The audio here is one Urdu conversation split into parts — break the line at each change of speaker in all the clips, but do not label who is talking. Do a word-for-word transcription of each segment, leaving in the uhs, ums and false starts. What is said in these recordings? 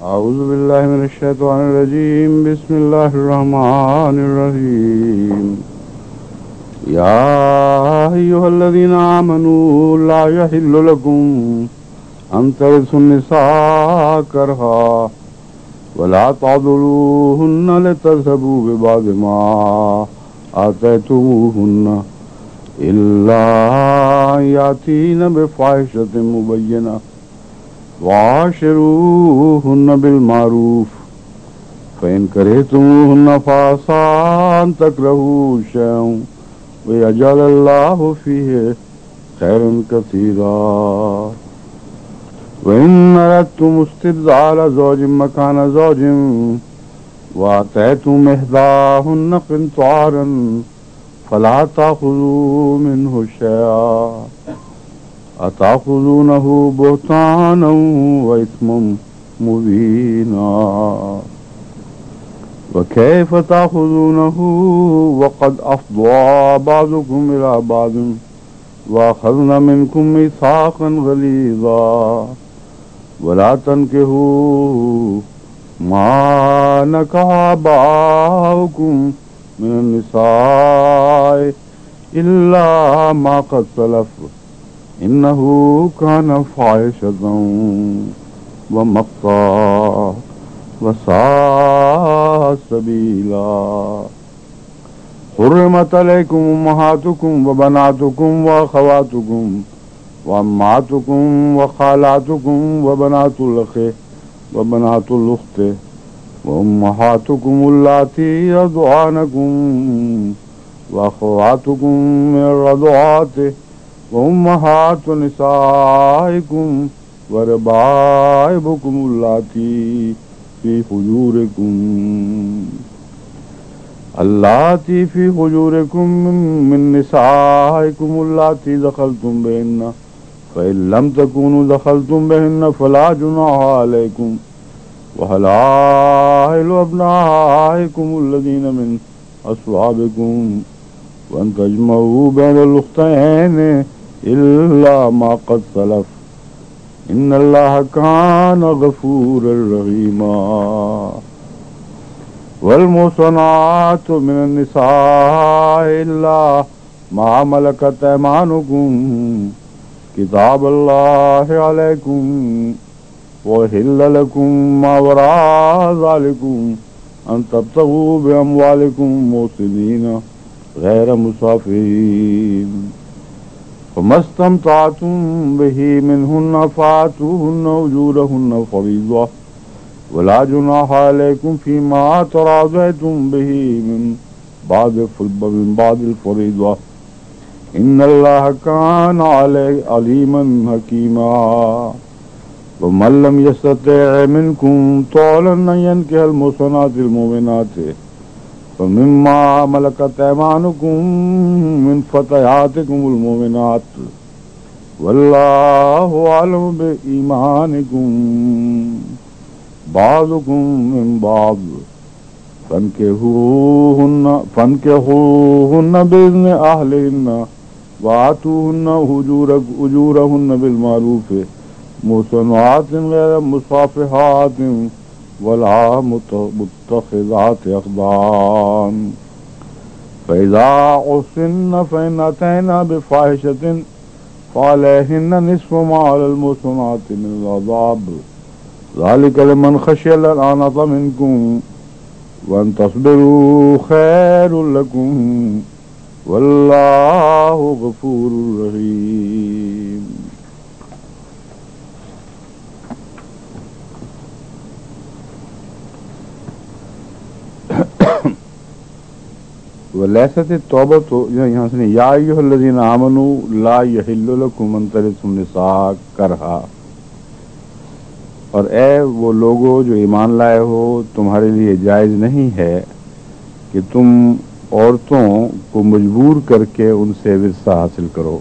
أعوذ بالله من الشيطان الرجيم. بسم الله الرحمن الرحيم. يا أيها الذين آمنوا لا يحل لكم أن ترثوا النساء كرها ولا تعضلوهن لتذهبوا ببعض ما آتيتموهن إلا أن يأتين بفاحشة مبينة وعاشروهن بالمعروف فإن كرهتموهن فعسى أن تكرهوا شيئا ويجعل الله فيه خيرا كثيرا. وإن أردتم استبدال زوج مكان زوج وآتيتم إحداهن قنطارا فلا تأخذوا منه شيئا أتأخذونه بهتانا وإثما مبينا. وكيف تأخذونه وقد أفضى بعضكم إلى بعض وأخذن منكم ميثاقا غليظا. ولا تنكحوا ما نكح آباؤكم من النساء إلا ما قد سلف إنه كان فاحشة ومقتا وساء سبيلا. حرمت عليكم أمهاتكم وبناتكم وأخواتكم وعماتكم وخالاتكم وبنات الأخ وبنات الأخت وأمهاتكم اللاتي يرضعنكم وأخواتكم من الرضعات وأمهات نسائكم وربائبكم اللاتي في حجوركم اللاتي في حجوركم من نسائكم اللاتي دخلتم بهن فإن لم تكونوا دخلتم بهن فلا جناح عليكم وحلائل أبنائكم الذين من أصحابكم وأن تجمعوا بين الأختين إلا ما قد سلف إن الله كان غفورا رحيما. والمحصنات من النساء إلا ما ملكت أيمانكم كتاب الله عليكم وأحل لكم ما وراء ذلكم أن تبتغوا بأموالكم محسنين غير مسافرين. فما استمتعتم به منهن فآتوهن أجورهن فريضة ولا جناح عليكم فيما تراضيتم به من بعد من بعد الفريضة إن الله كان عليما حكيما. ومن لم يستطع منكم طولا أن ينكح المحصنات المؤمنات فمما ملكت أيمانكم من فتياتكم المؤمنات والله أعلم بإيمانكم بعضكم من بعض فانكحوهن فانكحوهن بإذن أهلهن وآتوهن أجورهن بالمعروف محصنات غير مصافحات ولا متخذات أخدان. فإذا أحصن فإن أتينا بفاحشة فعليهن نصف ما على المحصنات من العذاب ذلك لمن خشي العنة منكم وأن تصبروا خير لكم والله غفور رحيم. ولیست التوبۃ یہاں سے یا ایھا الذین آمنوا لا یحل لکم ان ترثوا النساء کرہا، اور اے وہ لوگوں جو ایمان لائے ہو تمہارے لیے جائز نہیں ہے کہ تم عورتوں کو مجبور کر کے ان سے ورثہ حاصل کرو.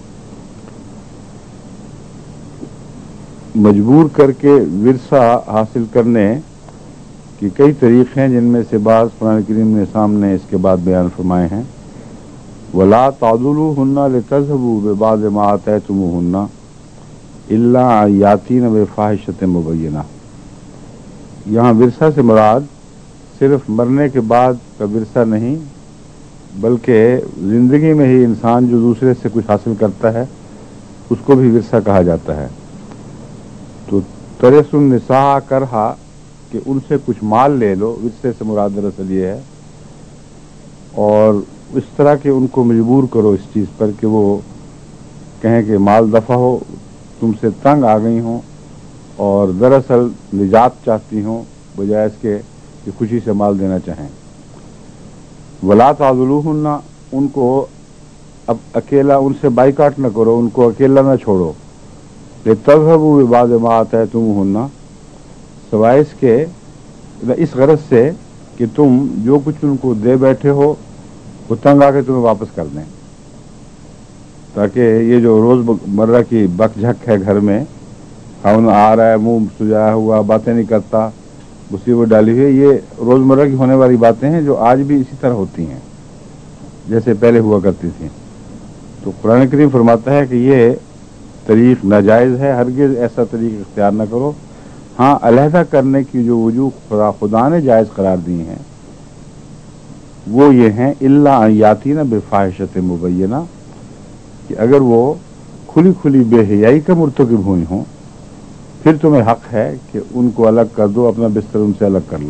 مجبور کر کے ورثہ حاصل کرنے کہ کئی طریق ہیں جن میں سے بعض قرآن کریم نے سامنے اس کے بعد بیان فرمائے ہیں. وَلَا تَعْضُلُوهُنَّ لِتَذْهَبُوا بِبَعْضِ مَا آتَيْتُمُوهُنَّ إِلَّا أَن يَأْتِينَ بِفَاحِشَةٍ مُبَيِّنَةٍ. یہاں ورثہ سے مراد صرف مرنے کے بعد کا ورثہ نہیں، بلکہ زندگی میں ہی انسان جو دوسرے سے کچھ حاصل کرتا ہے اس کو بھی ورثہ کہا جاتا ہے۔ تو ترث النساء کرہا کہ ان سے کچھ مال لے لو، ورثے سے مراد دراصل یہ ہے، اور اس طرح کہ ان کو مجبور کرو اس چیز پر کہ وہ کہیں کہ مال دفع ہو، تم سے تنگ آ گئی ہوں اور دراصل نجات چاہتی ہوں بجائے اس کے کہ خوشی سے مال دینا چاہیں۔ ولا تعذلوہن، ان کو اب اکیلا ان سے بائیکاٹ نہ کرو، ان کو اکیلا نہ چھوڑو، لتذہبوا ببعض ما آتیتموہن، سوائے اس کے اس غرض سے کہ تم جو کچھ ان کو دے بیٹھے ہو وہ تنگ آ کے تمہیں واپس کر دیں، تاکہ یہ جو روز مرہ کی بک جھک ہے گھر میں، خاون آ رہا ہے منہ سجایا ہوا، باتیں نہیں کرتا، مصیبت ڈالی ہوئی، یہ روزمرہ کی ہونے والی باتیں ہیں جو آج بھی اسی طرح ہوتی ہیں جیسے پہلے ہوا کرتی تھیں۔ تو قرآن کریم فرماتا ہے کہ یہ طریق ناجائز ہے، ہرگز ایسا طریق اختیار نہ کرو۔ ہاں، علیحدہ کرنے کی جو وجوہ خدا خدا نے جائز قرار دی ہیں وہ یہ ہیں الا ان یاتین بفاحشۃ مبینہ، کہ اگر وہ کھلی کھلی بے حیائی کا مرتکب ہوئی ہوں پھر تمہیں حق ہے کہ ان کو الگ کر دو، اپنا بستر ان سے الگ کر لو۔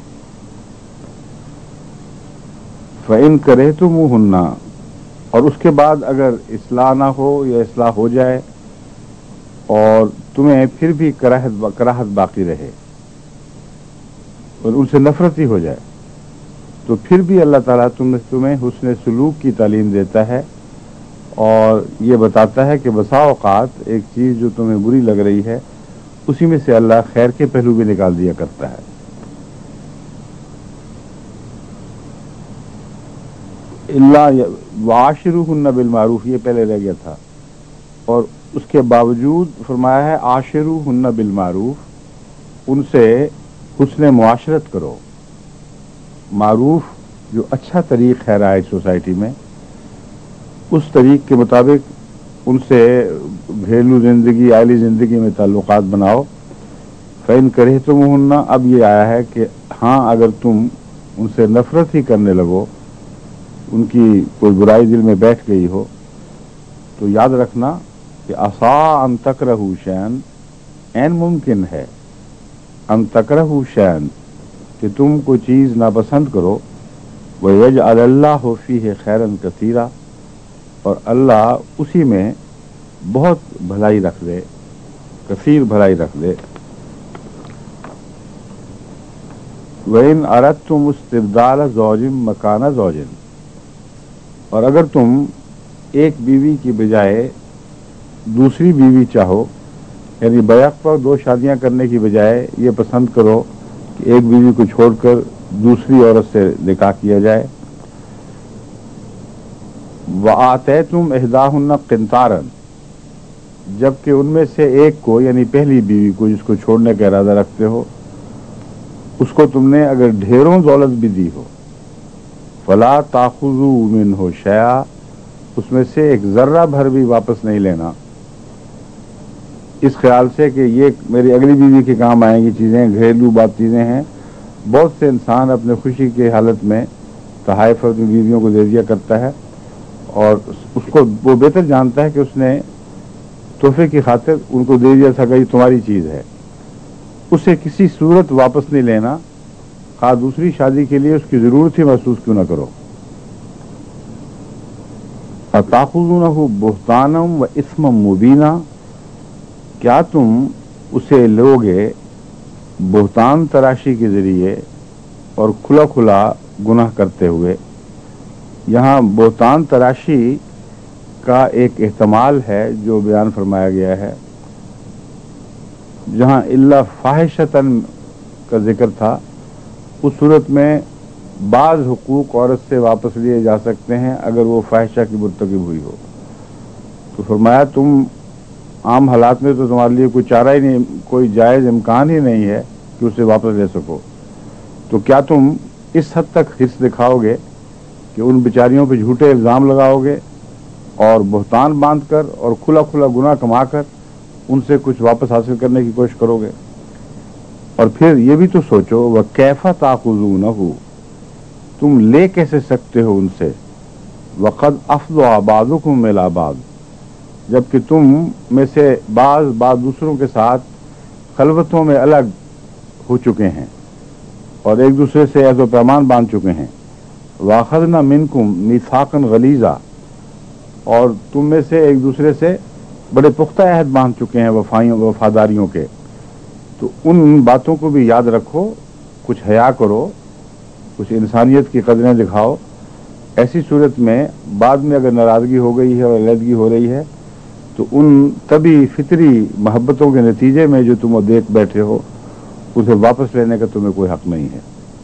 فَإِن كَرِهْتُمُوهُنَّ، اور اس کے بعد اگر اصلاح نہ ہو یا اصلاح ہو جائے اور تمہیں پھر بھی کراہت کراہت باقی رہے اور ان سے نفرت ہی ہو جائے، تو پھر بھی اللہ تعالیٰ تم تمہیں حسن سلوک کی تعلیم دیتا ہے اور یہ بتاتا ہے کہ بسا اوقات ایک چیز جو تمہیں بری لگ رہی ہے اسی میں سے اللہ خیر کے پہلو بھی نکال دیا کرتا ہے۔ اللہ وعاشروہن بالمعروف، یہ پہلے رہ گیا تھا، اور اس کے باوجود فرمایا ہے عاشروہن بالمعروف، ان سے حسن معاشرت کرو۔ معروف جو اچھا طریق ہے رائج سوسائٹی میں، اس طریق کے مطابق ان سے گھریلو زندگی عائلی زندگی میں تعلقات بناؤ۔ فَإِن كَرِهْتُمُوهُنَّ، اب یہ آیا ہے کہ ہاں اگر تم ان سے نفرت ہی کرنے لگو، ان کی کوئی برائی دل میں بیٹھ گئی ہو، تو یاد رکھنا کہ عَسَىٰ أَن تَكْرَهُوا شَيْئًا، عین ممکن ہے ان تکرہوا شیئا، کہ تم کوئی چیز ناپسند کرو، وَيَجْعَلَ اللَّهُ فِيهِ خَيْرًا كَثِيرًا، اور اللہ اسی میں بہت بھلائی رکھ دے، کثیر بھلائی رکھ دے۔ وَإِنْ أَرَدْتُمُ اسْتِبْدَالَ زَوْجٍ مَكَانَ زَوْجٍ، اور اگر تم ایک بیوی کی بجائے دوسری بیوی چاہو، یعنی بیک پر دو شادیاں کرنے کی بجائے یہ پسند کرو کہ ایک بیوی کو چھوڑ کر دوسری عورت سے نکاح کیا جائے، وَآتَيْتُمْ إِحْدَاهُنَّ قِنْطَارًا، جبکہ ان میں سے ایک کو یعنی پہلی بیوی کو جس کو چھوڑنے کا ارادہ رکھتے ہو اس کو تم نے اگر ڈھیروں دولت بھی دی ہو، فَلَا تَأْخُذُوا مِنْهُ شَيْئًا، اس میں سے ایک ذرہ بھر بھی واپس نہیں لینا، اس خیال سے کہ یہ میری اگلی بیوی کے کام آئیں گی چیزیں، گھریلو بات چیزیں ہیں۔ بہت سے انسان اپنے خوشی کے حالت میں تحائف اپنی بیویوں کو دے دیا کرتا ہے، اور اس کو وہ بہتر جانتا ہے کہ اس نے تحفے کی خاطر ان کو دے دیا تھا کہ یہ تمہاری چیز ہے، اسے کسی صورت واپس نہیں لینا، خواہ دوسری شادی کے لیے اس کی ضرورت ہی محسوس کیوں نہ کرو۔ أَتَأْخُذُونَهُ بُهْتَانًا وَإِثْمًا مُبِينًا، کیا تم اسے لوگے بہتان تراشی کے ذریعے اور کھلا کھلا گناہ کرتے ہوئے۔ یہاں بہتان تراشی کا ایک احتمال ہے جو بیان فرمایا گیا ہے، جہاں الا فاحشتاً کا ذکر تھا، اس صورت میں بعض حقوق عورت سے واپس لیے جا سکتے ہیں اگر وہ فاحشہ کی مرتکب ہوئی ہو۔ تو فرمایا تم عام حالات میں تو تمہارے لیے کوئی چارہ ہی نہیں، کوئی جائز امکان ہی نہیں ہے کہ اسے واپس لے سکو، تو کیا تم اس حد تک حرص دکھاؤ گے کہ ان بیچاریوں پہ جھوٹے الزام لگاؤ گے اور بہتان باندھ کر اور کھلا کھلا گناہ کما کر ان سے کچھ واپس حاصل کرنے کی کوشش کرو گے؟ اور پھر یہ بھی تو سوچو وہ کیفا تاخذونہ، تم لے کیسے سکتے ہو ان سے، وقد افضوا بعضکم الی بعض، جبکہ تم میں سے بعض بعض دوسروں کے ساتھ خلوتوں میں الگ ہو چکے ہیں اور ایک دوسرے سے عہد و پیمان باندھ چکے ہیں، واخذنا منکم میثاقا غلیظا، اور تم میں سے ایک دوسرے سے بڑے پختہ عہد باندھ چکے ہیں وفائیوں وفاداریوں کے، تو ان باتوں کو بھی یاد رکھو، کچھ حیا کرو، کچھ انسانیت کی قدریں دکھاؤ۔ ایسی صورت میں بعد میں اگر ناراضگی ہو گئی ہے اور علیحدگی ہو رہی ہے تو ان طبی فطری محبتوں کے نتیجے میں جو تم دیکھ بیٹھے ہو اسے واپس لینے کا تمہیں کوئی حق نہیں ہے۔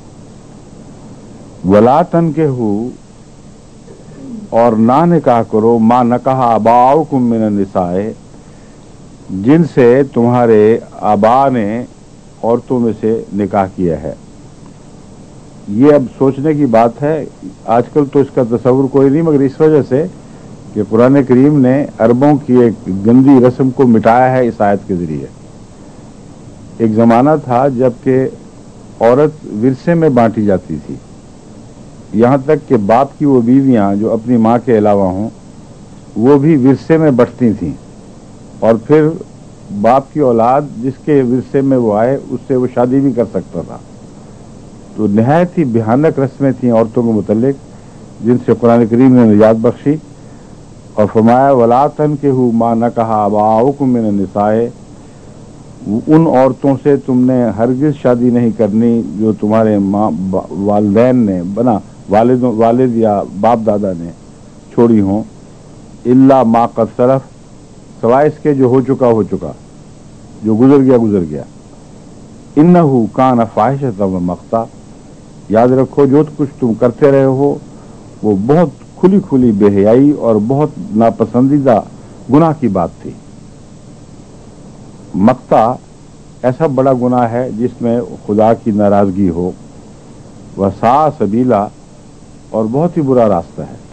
ولا تنکحوا، اور نہ نکاح کرو، ما نکح آباؤکم من النساء، جن سے تمہارے آبا نے عورتوں میں سے نکاح کیا ہے۔ یہ اب سوچنے کی بات ہے، آج کل تو اس کا تصور کوئی نہیں، مگر اس وجہ سے کہ قرآن کریم نے عربوں کی ایک گندی رسم کو مٹایا ہے اس آیت کے ذریعے۔ ایک زمانہ تھا جب کہ عورت ورثے میں بانٹی جاتی تھی، یہاں تک کہ باپ کی وہ بیویاں جو اپنی ماں کے علاوہ ہوں وہ بھی ورثے میں بٹتی تھیں، اور پھر باپ کی اولاد جس کے ورثے میں وہ آئے اس سے وہ شادی بھی کر سکتا تھا۔ تو نہایت ہی بھیانک رسمیں تھیں عورتوں کے متعلق جن سے قرآن کریم نے نجات بخشی، اور فرمایا ولا تنکحوا ما نکح آباؤکم من النساء، ان عورتوں سے تم نے ہرگز شادی نہیں کرنی جو تمہارے ماں والدین نے بنا والد والد یا باپ دادا نے چھوڑی ہوں، الا ما قد سلف، سوائے اس کے جو ہو چکا ہو چکا، جو گزر گیا گزر گیا، انہ کان فاحشۃ و مقتا، یاد رکھو جو کچھ تم کرتے رہے ہو وہ بہت کھلی کھلی بے حیائی اور بہت ناپسندیدہ گناہ کی بات تھی۔ مقتا ایسا بڑا گناہ ہے جس میں خدا کی ناراضگی ہو، وساء سبیلا، اور بہت ہی برا راستہ ہے۔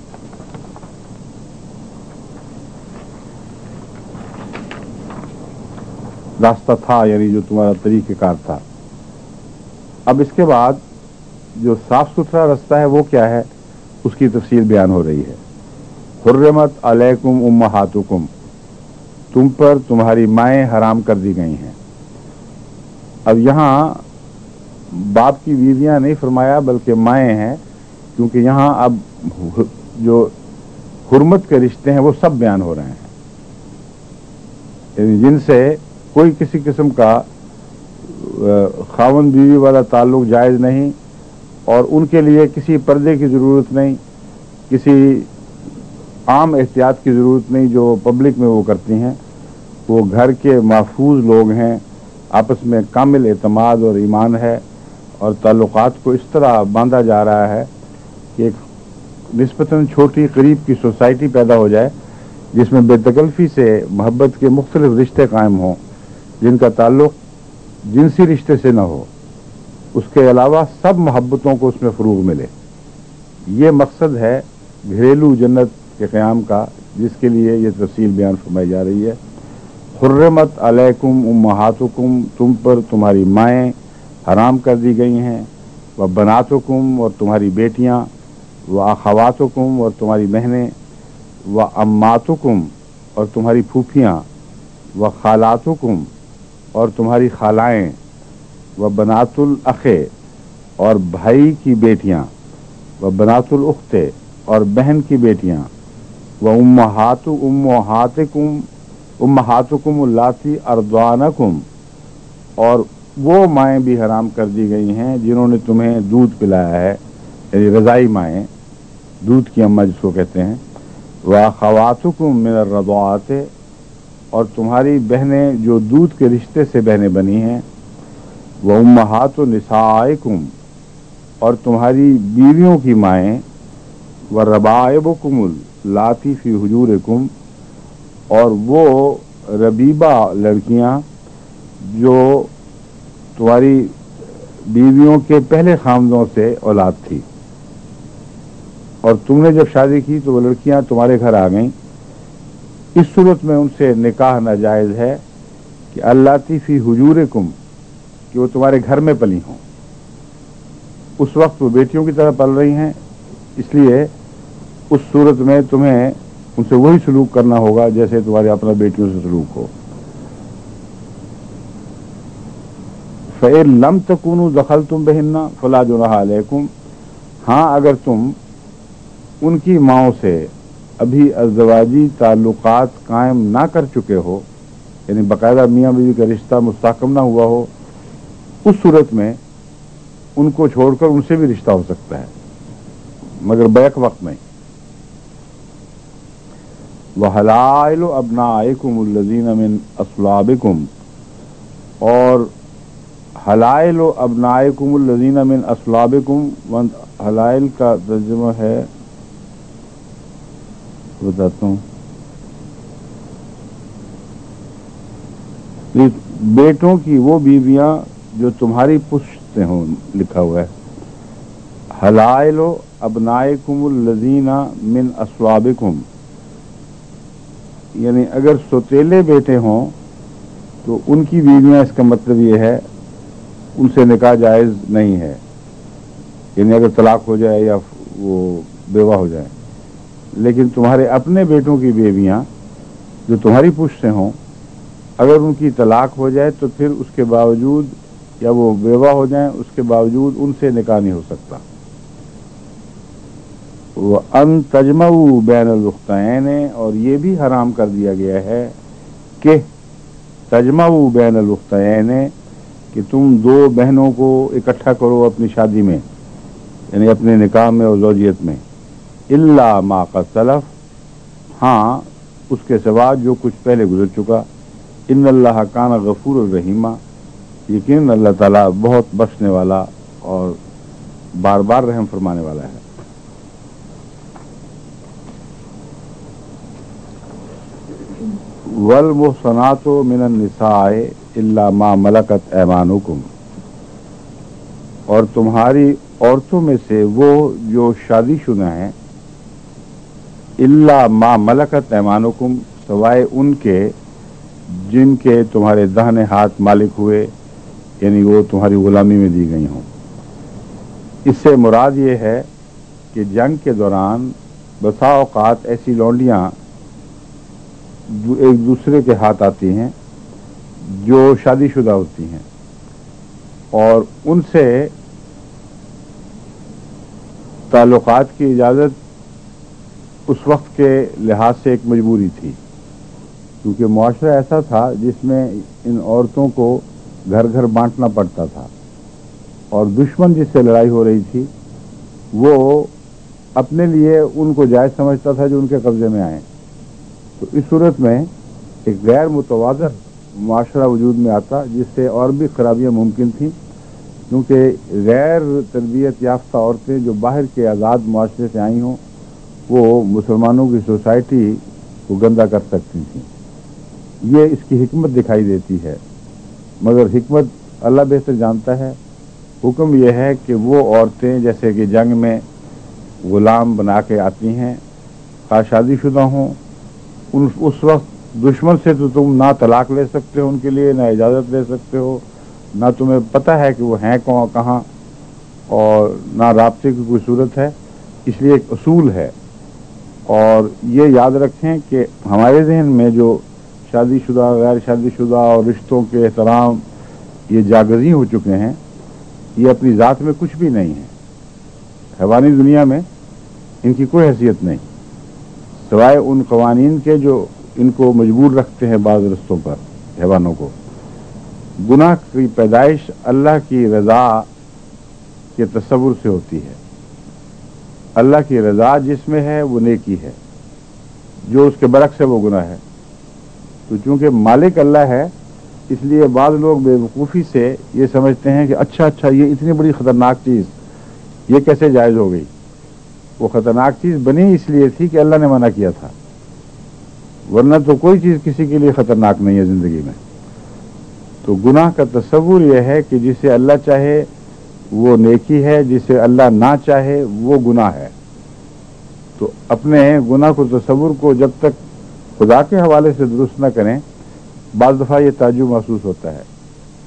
راستہ تھا یعنی جو تمہارا طریقہ کار تھا۔ اب اس کے بعد جو صاف ستھرا راستہ ہے وہ کیا ہے، اس کی تفصیل بیان ہو رہی ہے۔ حرمت علیکم امہاتکم، تم پر تمہاری مائیں حرام کر دی گئی ہیں۔ اب یہاں باپ کی بیویاں نہیں فرمایا بلکہ مائیں ہیں، کیونکہ یہاں اب جو حرمت کے رشتے ہیں وہ سب بیان ہو رہے ہیں، یعنی جن سے کوئی کسی قسم کا خاوند بیوی والا تعلق جائز نہیں، اور ان کے لیے کسی پردے کی ضرورت نہیں، کسی عام احتیاط کی ضرورت نہیں جو پبلک میں وہ کرتی ہیں۔ وہ گھر کے محفوظ لوگ ہیں، آپس میں کامل اعتماد اور ایمان ہے، اور تعلقات کو اس طرح باندھا جا رہا ہے کہ ایک نسبتاً چھوٹی قریب کی سوسائٹی پیدا ہو جائے جس میں بے تکلفی سے محبت کے مختلف رشتے قائم ہوں جن کا تعلق جنسی رشتے سے نہ ہو، اس کے علاوہ سب محبتوں کو اس میں فروغ ملے۔ یہ مقصد ہے گھریلو جنت کے قیام کا، جس کے لیے یہ تفصیل بیان فرمائی جا رہی ہے۔ حرمت علیکم امہاتکم، تم پر تمہاری مائیں حرام کر دی گئی ہیں، و بناتکم، اور تمہاری بیٹیاں، و اخواتکم، اور تمہاری بہنیں، و اماتکم، اور تمہاری پھوپھیاں، و خالاتکم، اور تمہاری خالائیں، و بنات الاخ، اور بھائی کی بیٹیاں، و بنات الاخت، اور بہن کی بیٹیاں، و امہات امہاتکم امہاتکم اللاتی ارضعنکم، اور وہ مائیں بھی حرام کر دی گئی ہیں جنہوں نے تمہیں دودھ پلایا ہے، یعنی رضائی مائیں، دودھ کی اماں جس کو کہتے ہیں، واخواتکم من الرضاعۃ، اور تمہاری بہنیں جو دودھ کے رشتے سے بہنیں بنی ہیں، وامہات نسائکم، اور تمہاری بیویوں کی مائیں، وربائبکم اللاتی فی حجورکم، اور وہ ربیبہ لڑکیاں جو تمہاری بیویوں کے پہلے خاندوں سے اولاد تھی، اور تم نے جب شادی کی تو وہ لڑکیاں تمہارے گھر آ گئیں، اس صورت میں ان سے نکاح ناجائز ہے کہ اللاتی فی حجورکم، کہ وہ تمہارے گھر میں پلی ہوں، اس وقت وہ بیٹیوں کی طرح پل رہی ہیں، اس لیے اس صورت میں تمہیں ان سے وہی سلوک کرنا ہوگا جیسے تمہارے اپنا بیٹیوں سے سلوک ہو۔ فَإِن لَمْ تَكُونُوا دَخَلْتُمْ بِهِنَّ فَلَا جُنَاحَ عَلَيْكُمْ، ہاں اگر تم ان کی ماؤں سے ابھی ازدواجی تعلقات قائم نہ کر چکے ہو، یعنی باقاعدہ میاں بیوی کا رشتہ مستحکم نہ ہوا ہو، اس صورت میں ان کو چھوڑ کر ان سے بھی رشتہ ہو سکتا ہے، مگر بیک وقت نہیں۔ وَحَلَائِلُ أَبْنَائِكُمُ الَّذِينَ مِنْ أَصْلَابِكُمْ، اور حلائل و ابنائکم الذین من اصلابکم، حلائل کا ترجمہ ہے بتاتا ہوں، بیٹوں کی وہ بیویاں جو تمہاری پشت سے ہوں، لکھا ہوا ہے حلائل و ابنائکم الذین من اصلابکم، یعنی اگر سوتیلے بیٹے ہوں تو ان کی بیویاں، اس کا مطلب یہ ہے ان سے نکاح جائز نہیں ہے، یعنی اگر طلاق ہو جائے یا وہ بیوہ ہو جائے، لیکن تمہارے اپنے بیٹوں کی بیویاں جو تمہاری پشت سے ہوں، اگر ان کی طلاق ہو جائے تو پھر اس کے باوجود، یا وہ بیوہ ہو جائیں اس کے باوجود ان سے نکاح نہیں ہو سکتا۔ وَأَن تَجْمَعُوا بَيْنَ الْأُخْتَيْنِ، اور یہ بھی حرام کر دیا گیا ہے کہ تجمعوا بین الأختین، کہ تم دو بہنوں کو اکٹھا کرو اپنی شادی میں، یعنی اپنے نکاح میں اور زوجیت میں، الا ما قد سلف، ہاں اس کے سوا جو کچھ پہلے گزر چکا، ان اللہ کان غفور الرحیمہ، یقین اللہ تعالیٰ بہت بخشنے والا اور بار بار رحم فرمانے والا ہے۔ والمحصنات من النساء الا ما ملکت ایمانکم، اور تمہاری عورتوں میں سے وہ جو شادی شدہ ہیں، الا ما ملکت ایمانکم، سوائے ان کے جن کے تمہارے داہنے ہاتھ مالک ہوئے، یعنی وہ تمہاری غلامی میں دی گئی ہوں۔ اس سے مراد یہ ہے کہ جنگ کے دوران بسا اوقات ایسی لونڈیاں جو ایک دوسرے کے ہاتھ آتی ہیں جو شادی شدہ ہوتی ہیں، اور ان سے تعلقات کی اجازت اس وقت کے لحاظ سے ایک مجبوری تھی، کیونکہ معاشرہ ایسا تھا جس میں ان عورتوں کو گھر گھر بانٹنا پڑتا تھا، اور دشمن جس سے لڑائی ہو رہی تھی وہ اپنے لیے ان کو جائز سمجھتا تھا جو ان کے قبضے میں آئیں، تو اس صورت میں ایک غیر متوازن معاشرہ وجود میں آتا، جس سے اور بھی خرابیاں ممکن تھیں، کیونکہ غیر تربیت یافتہ عورتیں جو باہر کے آزاد معاشرے سے آئی ہوں وہ مسلمانوں کی سوسائٹی کو گندہ کر سکتی تھیں۔ یہ اس کی حکمت دکھائی دیتی ہے، مگر حکمت اللہ بہتر جانتا ہے۔ حکم یہ ہے کہ وہ عورتیں جیسے کہ جنگ میں غلام بنا کے آتی ہیں، خواہ شادی شدہ ہوں، ان اس وقت دشمن سے تو تم نہ طلاق لے سکتے ہو ان کے لیے، نہ اجازت لے سکتے ہو، نہ تمہیں پتہ ہے کہ وہ ہیں کہاں کہاں، اور نہ رابطے کی کوئی صورت ہے، اس لیے ایک اصول ہے۔ اور یہ یاد رکھیں کہ ہمارے ذہن میں جو شادی شدہ، غیر شادی شدہ اور رشتوں کے احترام یہ جاگزی ہو چکے ہیں، یہ اپنی ذات میں کچھ بھی نہیں ہے، حیوانی دنیا میں ان کی کوئی حیثیت نہیں، سوائے ان قوانین کے جو ان کو مجبور رکھتے ہیں بعض رستوں پر حیوانوں کو۔ گناہ کی پیدائش اللہ کی رضا کے تصور سے ہوتی ہے، اللہ کی رضا جس میں ہے وہ نیکی ہے، جو اس کے برعکس ہے وہ گناہ ہے۔ تو چونکہ مالک اللہ ہے، اس لیے بعض لوگ بے وقوفی سے یہ سمجھتے ہیں کہ اچھا اچھا یہ اتنی بڑی خطرناک چیز یہ کیسے جائز ہو گئی؟ وہ خطرناک چیز بنی اس لیے تھی کہ اللہ نے منع کیا تھا، ورنہ تو کوئی چیز کسی کے لیے خطرناک نہیں ہے زندگی میں۔ تو گناہ کا تصور یہ ہے کہ جسے اللہ چاہے وہ نیکی ہے، جسے اللہ نہ چاہے وہ گناہ ہے۔ تو اپنے گناہ کو تصور کو جب تک خدا کے حوالے سے درست نہ کریں، بعض دفعہ یہ تعجب محسوس ہوتا ہے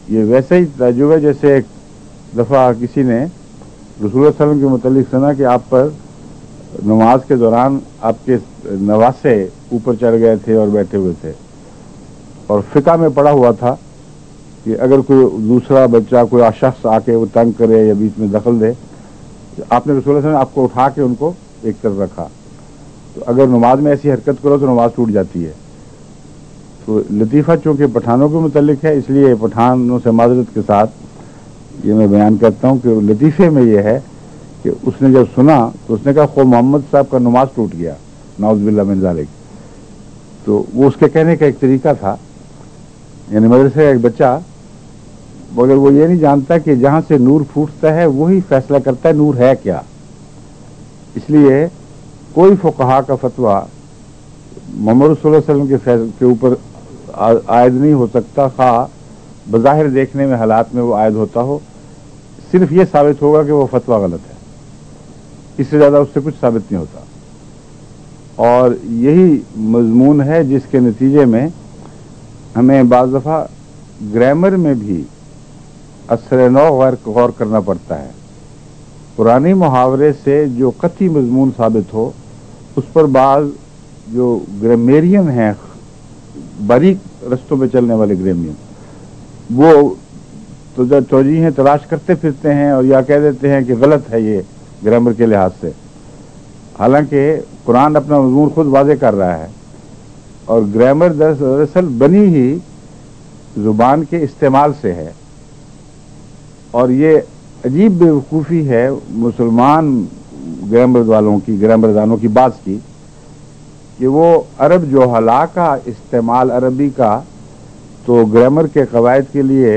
یہ वैसे ही ताज्जुब है जैसे एक दफ़ा किसी ने रसूल सल्लल्लाहु अलैहि वसल्लम के मुतालिक सुना कि आप पर नमाज के दौरान आपके नवासे ऊपर चढ़ गए थे और बैठे हुए थे, और फिका में पड़ा हुआ था कि अगर कोई दूसरा बच्चा कोई शख्स आके वो तंग करे या बीच में दखल दे, तो आपने रसूल सल्लल्लाहु अलैहि वसल्लम आपको उठा के उनको एक तरफ रखा। तो अगर नमाज में ऐसी हरकत करो तो नमाज टूट जाती है। तो लतीफ़ा चूँकि पठानों के मुतालिक है, इसलिए पठानों से माजरत के साथ ये मैं बयान करता हूँ कि लतीफ़े में ये है कि उसने जब सुना तो उसने कहा खो मोहम्मद साहब का नमाज टूट गया, नाउज़ बिल्लाह मिन ज़ालिक। तो वो उसके कहने का एक तरीका था, यानी मदरसे का एक बच्चा, मगर वो ये नहीं जानता कि जहाँ से नूर फूटता है वही फैसला करता है नूर है क्या। इसलिए कोई फुक़हा का फतवा मोहम्मद सल्लल्लाहु अलैहि वसल्लम के ऊपर आयद नहीं हो सकता, खा बज़ाहिर देखने में हालात में वो आयद होता हो, सिर्फ ये साबित होगा कि वो फतवा गलत है, इससे ज़्यादा उससे कुछ साबित नहीं होता। और यही मज़मून है जिसके नतीजे में हमें बाज़ दफ़ा ग्रामर में भी असर नौ गौर करना पड़ता है। पुरानी मुहावरे से जो कतई मज़मून साबित हो उस पर बाज़ जो ग्रामेरियन हैं, बारीक रस्तों पे चलने वाले ग्रामियन, वो तो जब तौजीहें तलाश करते फिरते हैं और या कह देते हैं कि गलत है ये ग्रामर के लिहाज से, हालांकि कुरान अपना मज़मून खुद वाज़े कर रहा है। और ग्रामर दरअसल बनी ही ज़ुबान के इस्तेमाल से है, और ये अजीब बेवकूफ़ी है मुसलमान ग्रामर वालों की, ग्रामर दानों की बात की कि वो अरब जोहला का इस्तेमाल अरबी का तो ग्रामर के कवायद के लिए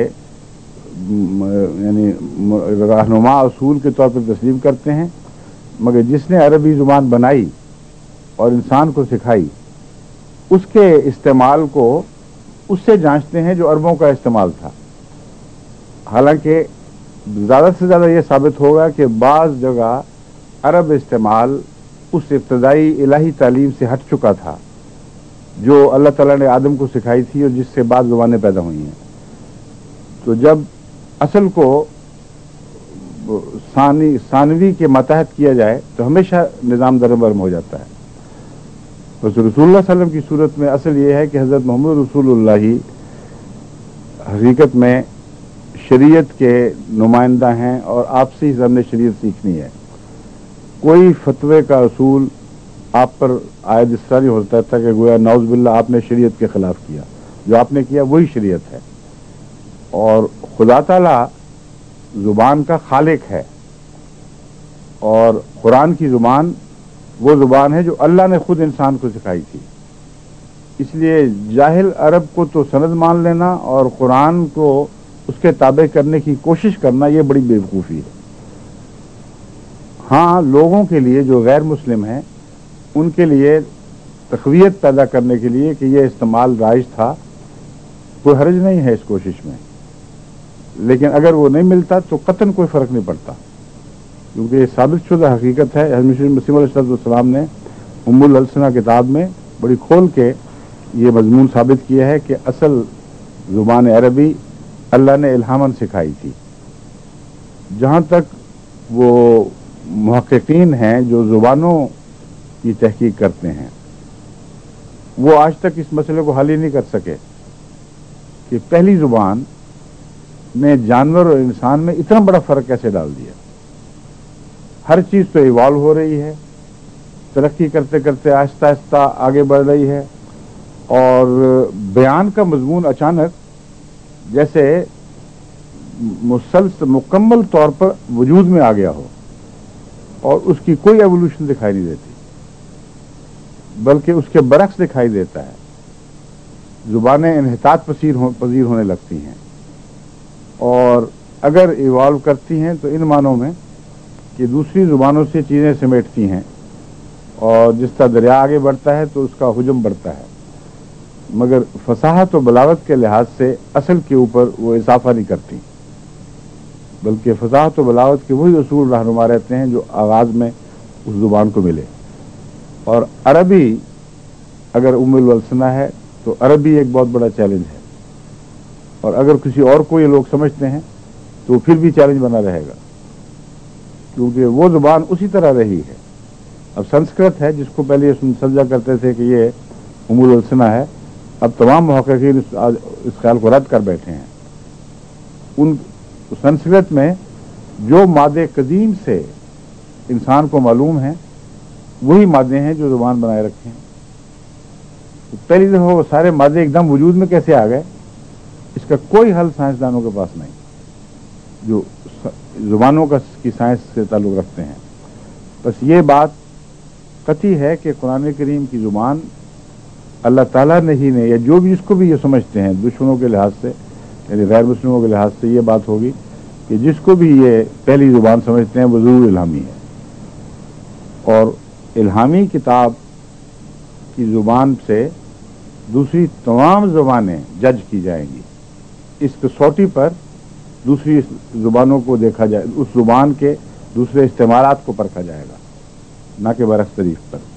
यानी रहनुमा असूल के तौर पर तस्लीम करते हैं, मगर जिसने अरबी ज़ुबान बनाई और इंसान को सिखाई उसके इस्तेमाल को उससे जांचते हैं जो अरबों का इस्तेमाल था। हालांकि ज़्यादा से ज़्यादा ये साबित होगा कि बाज़ जगह अरब इस्तेमाल उस इब्तदाई इलाही तालीम से हट चुका था जो अल्लाह ताला ने आदम को सिखाई थी और जिससे बाद ज़ुबानें पैदा हुई हैं। तो जब असल को सानी सानवी के मतहत किया जाए तो हमेशा निज़ाम दरबरम हो जाता है। तो रसूलुल्लाह सल्लल्लाहु अलैहि वसल्लम की सूरत में असल ये है कि हज़रत मोहम्मद रसूलुल्लाह ही हकीकत में शरीयत के नुमाइंदा हैं और आपसे ही हमने शरीयत सीखनी है। कोई फतवे का असूल आप पर आयद इस तरह नहीं होता था कि गोया नाउज़ बिल्लाह आपने शरीयत के खिलाफ किया, जो आपने किया वही शरीयत है। और खुदा ताला ज़ुबान का खालिक है और कुरान की ज़ुबान वो ज़ुबान है जो अल्लाह ने खुद इंसान को सिखाई थी। इसलिए जाहिल अरब को तो सनद मान लेना और कुरान को उसके ताबे करने की कोशिश करना ये बड़ी बेवकूफ़ी है। हाँ, लोगों के लिए जो गैर मुस्लिम हैं उनके लिए तक़वियत पैदा करने के लिए कि ये इस्तेमाल राइज था, कोई हर्ज नहीं है इस कोशिश में, लेकिन अगर वो नहीं मिलता तो कतन कोई फ़र्क नहीं पड़ता, क्योंकि ये साबित शुदा हकीकत है। हज़रत मसीह अलैहिस्सलाम ने उम्मुल अलसना किताब में बड़ी खोल के ये मज़मून साबित किया है कि असल ज़ुबान अरबी अल्लाह ने इल्हामन सिखाई थी। जहाँ तक वो मुहक्किकीन हैं जो ज़ुबानों की तहकीक करते हैं, वो आज तक इस मसले को हल ही नहीं कर सके कि पहली ज़ुबान ने जानवर और इंसान में इतना बड़ा फ़र्क कैसे डाल दिया। हर चीज़ तो इवॉल्व हो रही है, तरक्की करते करते आहिस्ता आहिस्ता आगे बढ़ रही है, और बयान का मज़मून अचानक जैसे मुसलसल मुकम्मल तौर पर वजूद में आ गया हो और उसकी कोई एवोल्यूशन दिखाई नहीं देती, बल्कि उसके बरक्स दिखाई देता है। ज़ुबानें इन्हितात पसीर हो, पजीर होने लगती हैं, और अगर इवॉल्व करती हैं तो इन मानों में कि दूसरी ज़ुबानों से चीज़ें समेटती हैं, और जिस तरह दरिया आगे बढ़ता है तो उसका हुजम बढ़ता है, मगर फसाहत और बलावत के लिहाज से असल के ऊपर वो इजाफा नहीं करती, बल्कि फसाहत और बलावत के वही असूल रहनुमा रहते हैं जो आगाज़ में उस ज़ुबान को मिले। और अरबी अगर उम्मुल अलसना है तो अरबी एक बहुत बड़ा चैलेंज है, اور اگر کسی اور کو یہ لوگ سمجھتے ہیں تو پھر بھی چیلنج بنا رہے گا، کیونکہ وہ زبان اسی طرح رہی ہے۔ اب سنسکرت ہے جس کو پہلے یہ سمجھا کرتے تھے کہ یہ ام السنا ہے، اب تمام محققین اس, اس خیال کو رد کر بیٹھے ہیں۔ ان سنسکرت میں جو مادے قدیم سے انسان کو معلوم ہیں وہی مادے ہیں جو زبان بنائے رکھے ہیں۔ پہلی دفعہ وہ سارے مادے ایک دم وجود میں کیسے آ گئے، اس کا کوئی حل سائنسدانوں کے پاس نہیں جو زبانوں کا کی سائنس سے تعلق رکھتے ہیں۔ بس یہ بات قطعی ہے کہ قرآن کریم کی زبان اللہ تعالیٰ نے ہی نے، یا جو بھی اس کو بھی یہ سمجھتے ہیں دشمنوں کے لحاظ سے، یعنی غیر مسلموں کے لحاظ سے یہ بات ہوگی کہ جس کو بھی یہ پہلی زبان سمجھتے ہیں وہ ضرور الہامی ہے، اور الہامی کتاب کی زبان سے دوسری تمام زبانیں جج کی جائیں گی۔ اس کسوٹی پر دوسری زبانوں کو دیکھا جائے، اس زبان کے دوسرے استعمالات کو پرکھا جائے گا، نہ کہ برعکس طریق پر۔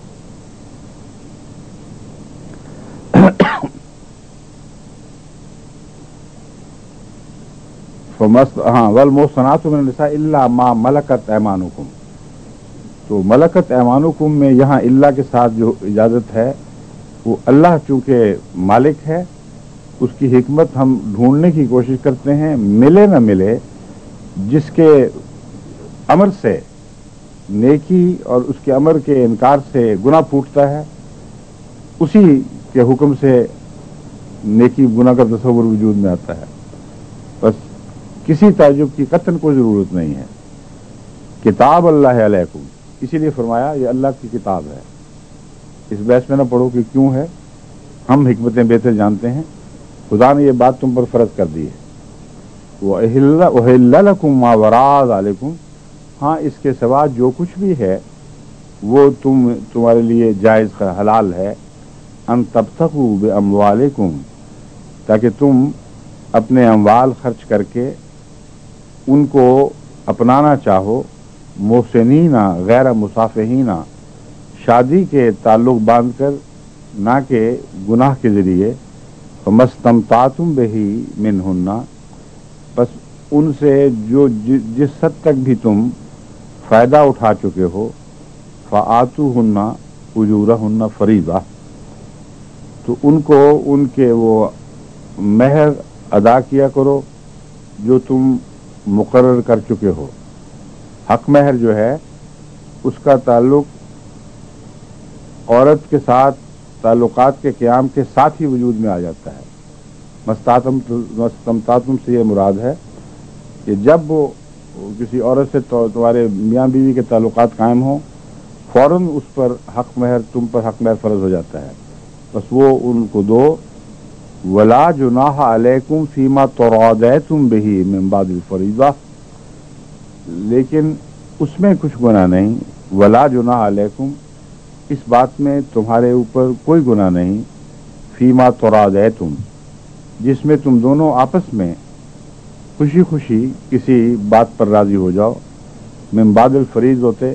ہاں والمحصنات من النساء الا ما ملکت ایمانکم، تو ملکت ایمانکم میں یہاں اللہ کے ساتھ جو اجازت ہے وہ اللہ چونکہ مالک ہے، اس کی حکمت ہم ڈھونڈنے کی کوشش کرتے ہیں، ملے نہ ملے، جس کے امر سے نیکی اور اس کے امر کے انکار سے گناہ پھوٹتا ہے، اسی کے حکم سے نیکی گناہ کا تصور وجود میں آتا ہے۔ بس کسی تعجب کی قطعاً کوئی ضرورت نہیں ہے۔ کتاب اللہ علیکم، اسی لیے فرمایا یہ اللہ کی کتاب ہے۔ اس بحث میں نہ پڑھو کہ کیوں ہے، ہم حکمتیں بہتر جانتے ہیں۔ خدا نے یہ بات تم پر فرض کر دی ہے۔ وَأُحِلَّ لَكُم مَّا وَرَاءَ ذَلِكُمْ، ہاں اس کے سوا جو کچھ بھی ہے وہ تم تمہارے لیے جائز حلال ہے، ان تبتغوا باموالکم، تاکہ تم اپنے اموال خرچ کر کے ان کو اپنانا چاہو، محسنین غیر مصافحین، شادی کے تعلق باندھ کر، نہ کہ گناہ کے ذریعے، فمستمتعتم بہی منہن، بس ان سے جو جس حد تک بھی تم فائدہ اٹھا چکے ہو، فآتوہن اجورہن فریضہ، تو ان کو ان کے وہ مہر ادا کیا کرو جو تم مقرر کر چکے ہو۔ حق مہر جو ہے اس کا تعلق عورت کے ساتھ تعلقات کے قیام کے ساتھ ہی وجود میں آ جاتا ہے۔ مستعتم مستمتعتم سے یہ مراد ہے کہ جب وہ کسی عورت سے تمہارے میاں بیوی کے تعلقات قائم ہوں، فوراً اس پر حق مہر تم پر حق مہر فرض ہو جاتا ہے، بس وہ ان کو دو۔ ولا جناح علیکم فیما تراضیتم بہ من بعد الفریضہ، لیکن اس میں کچھ گناہ نہیں، ولا جناح علیکم، اس بات میں تمہارے اوپر کوئی گناہ نہیں، فیما تراضیتم، جس میں تم دونوں آپس میں خوشی خوشی کسی بات پر راضی ہو جاؤ، من بعد الفریض ہوتے،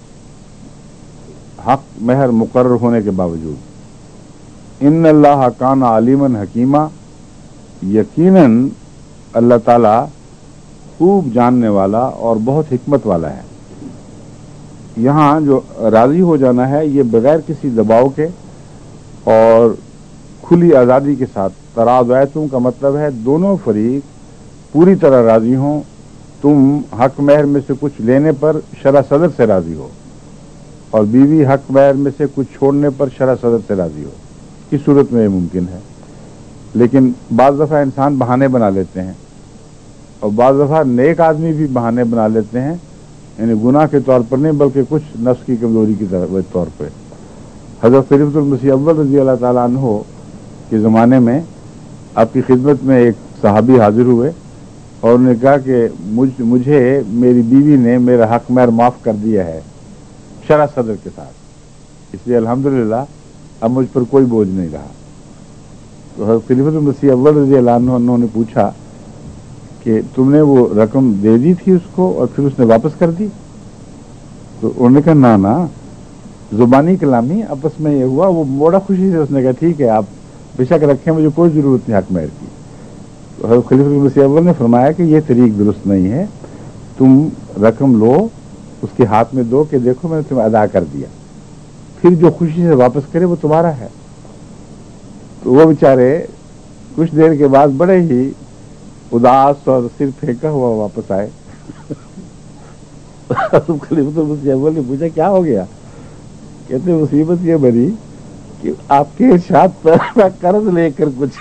حق مہر مقرر ہونے کے باوجود۔ ان اللہ کان علیما حکیمہ، یقیناً اللہ تعالی خوب جاننے والا اور بہت حکمت والا ہے۔ یہاں جو راضی ہو جانا ہے یہ بغیر کسی دباؤ کے اور کھلی آزادی کے ساتھ، تراضیتم کا مطلب ہے دونوں فریق پوری طرح راضی ہوں، تم حق مہر میں سے کچھ لینے پر شرع صدر سے راضی ہو، اور بیوی حق مہر میں سے کچھ چھوڑنے پر شرع صدر سے راضی ہو، اس صورت میں یہ ممکن ہے۔ لیکن بعض دفعہ انسان بہانے بنا لیتے ہیں، اور بعض دفعہ نیک آدمی بھی بہانے بنا لیتے ہیں، یعنی گناہ کے طور پر نہیں بلکہ کچھ نفس کی کمزوری کے طور پہ۔ حضرت خلیفۃ المسیح اول رضی اللہ تعالیٰ عنہ کے زمانے میں آپ کی خدمت میں ایک صحابی حاضر ہوئے اور انہوں نے کہا کہ مجھ مجھے میری بیوی نے میرا حق مہر معاف کر دیا ہے شرع صدر کے ساتھ، اس لیے الحمدللہ اب مجھ پر کوئی بوجھ نہیں رہا۔ تو حضرت خلیفۃ المسیح اول رضی اللہ عنہ انہوں نے پوچھا کہ تم نے وہ رقم دے دی تھی اس کو اور پھر اس نے واپس کر دی؟ تو انہوں نے کہا نا نا، زبانی کلامی آپس میں یہ ہوا، وہ بڑا خوشی سے اس نے کہا ٹھیک ہے آپ بے شک رکھیں، مجھے کوئی ضرورت نہیں حق مہر کی۔ تو حضرت خلیفہ مسیح اول نے فرمایا کہ یہ طریق درست نہیں ہے، تم رقم لو اس کے ہاتھ میں دو کہ دیکھو میں نے تمہیں ادا کر دیا، پھر جو خوشی سے واپس کرے وہ تمہارا ہے۔ تو وہ بیچارے کچھ دیر کے بعد بڑے ہی اداس اور سر پھینکا ہوا واپس آئے۔ خلیفۃ المسیح اول نے پوچھا کیا ہو گیا؟ کہتے مصیبت یہ بنی کہ آپ کے ارشاد پر میں قرض لے کر کچھ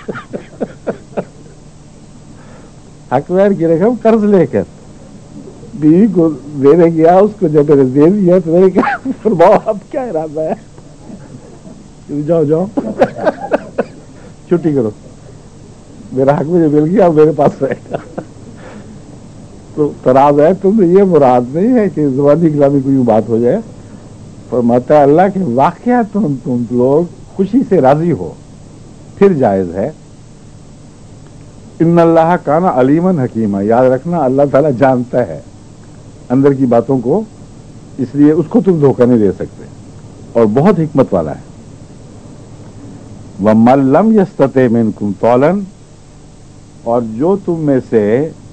حقدار کی رقم قرض لے کر بیوی کو دینے گیا، اس کو جب میں نے دے دیا تو میں نے کہا فرماؤ اب کیا ارادہ ہے؟ جاؤ جاؤ چھٹی کرو، میرا حق مجھے مل گیا، اب میرے پاس رہے گا۔ تو تراز ہے، تم نے یہ مراد نہیں ہے کہ زبانی کلامی کو یوں بات ہو جائے، فرماتا ہے اللہ کے واقعہ تم تم لوگ خوشی سے راضی ہو پھر جائز ہے۔ ان اللہ کان علیمن حکیمہ، یاد رکھنا اللہ تعالیٰ جانتا ہے اندر کی باتوں کو، اس لیے اس کو تم دھوکہ نہیں دے سکتے، اور بہت حکمت والا ہے۔ وَمَن لَّمْ يَسْتَطِعْ مِنكُمْ طَوْلًا، اور جو تم میں سے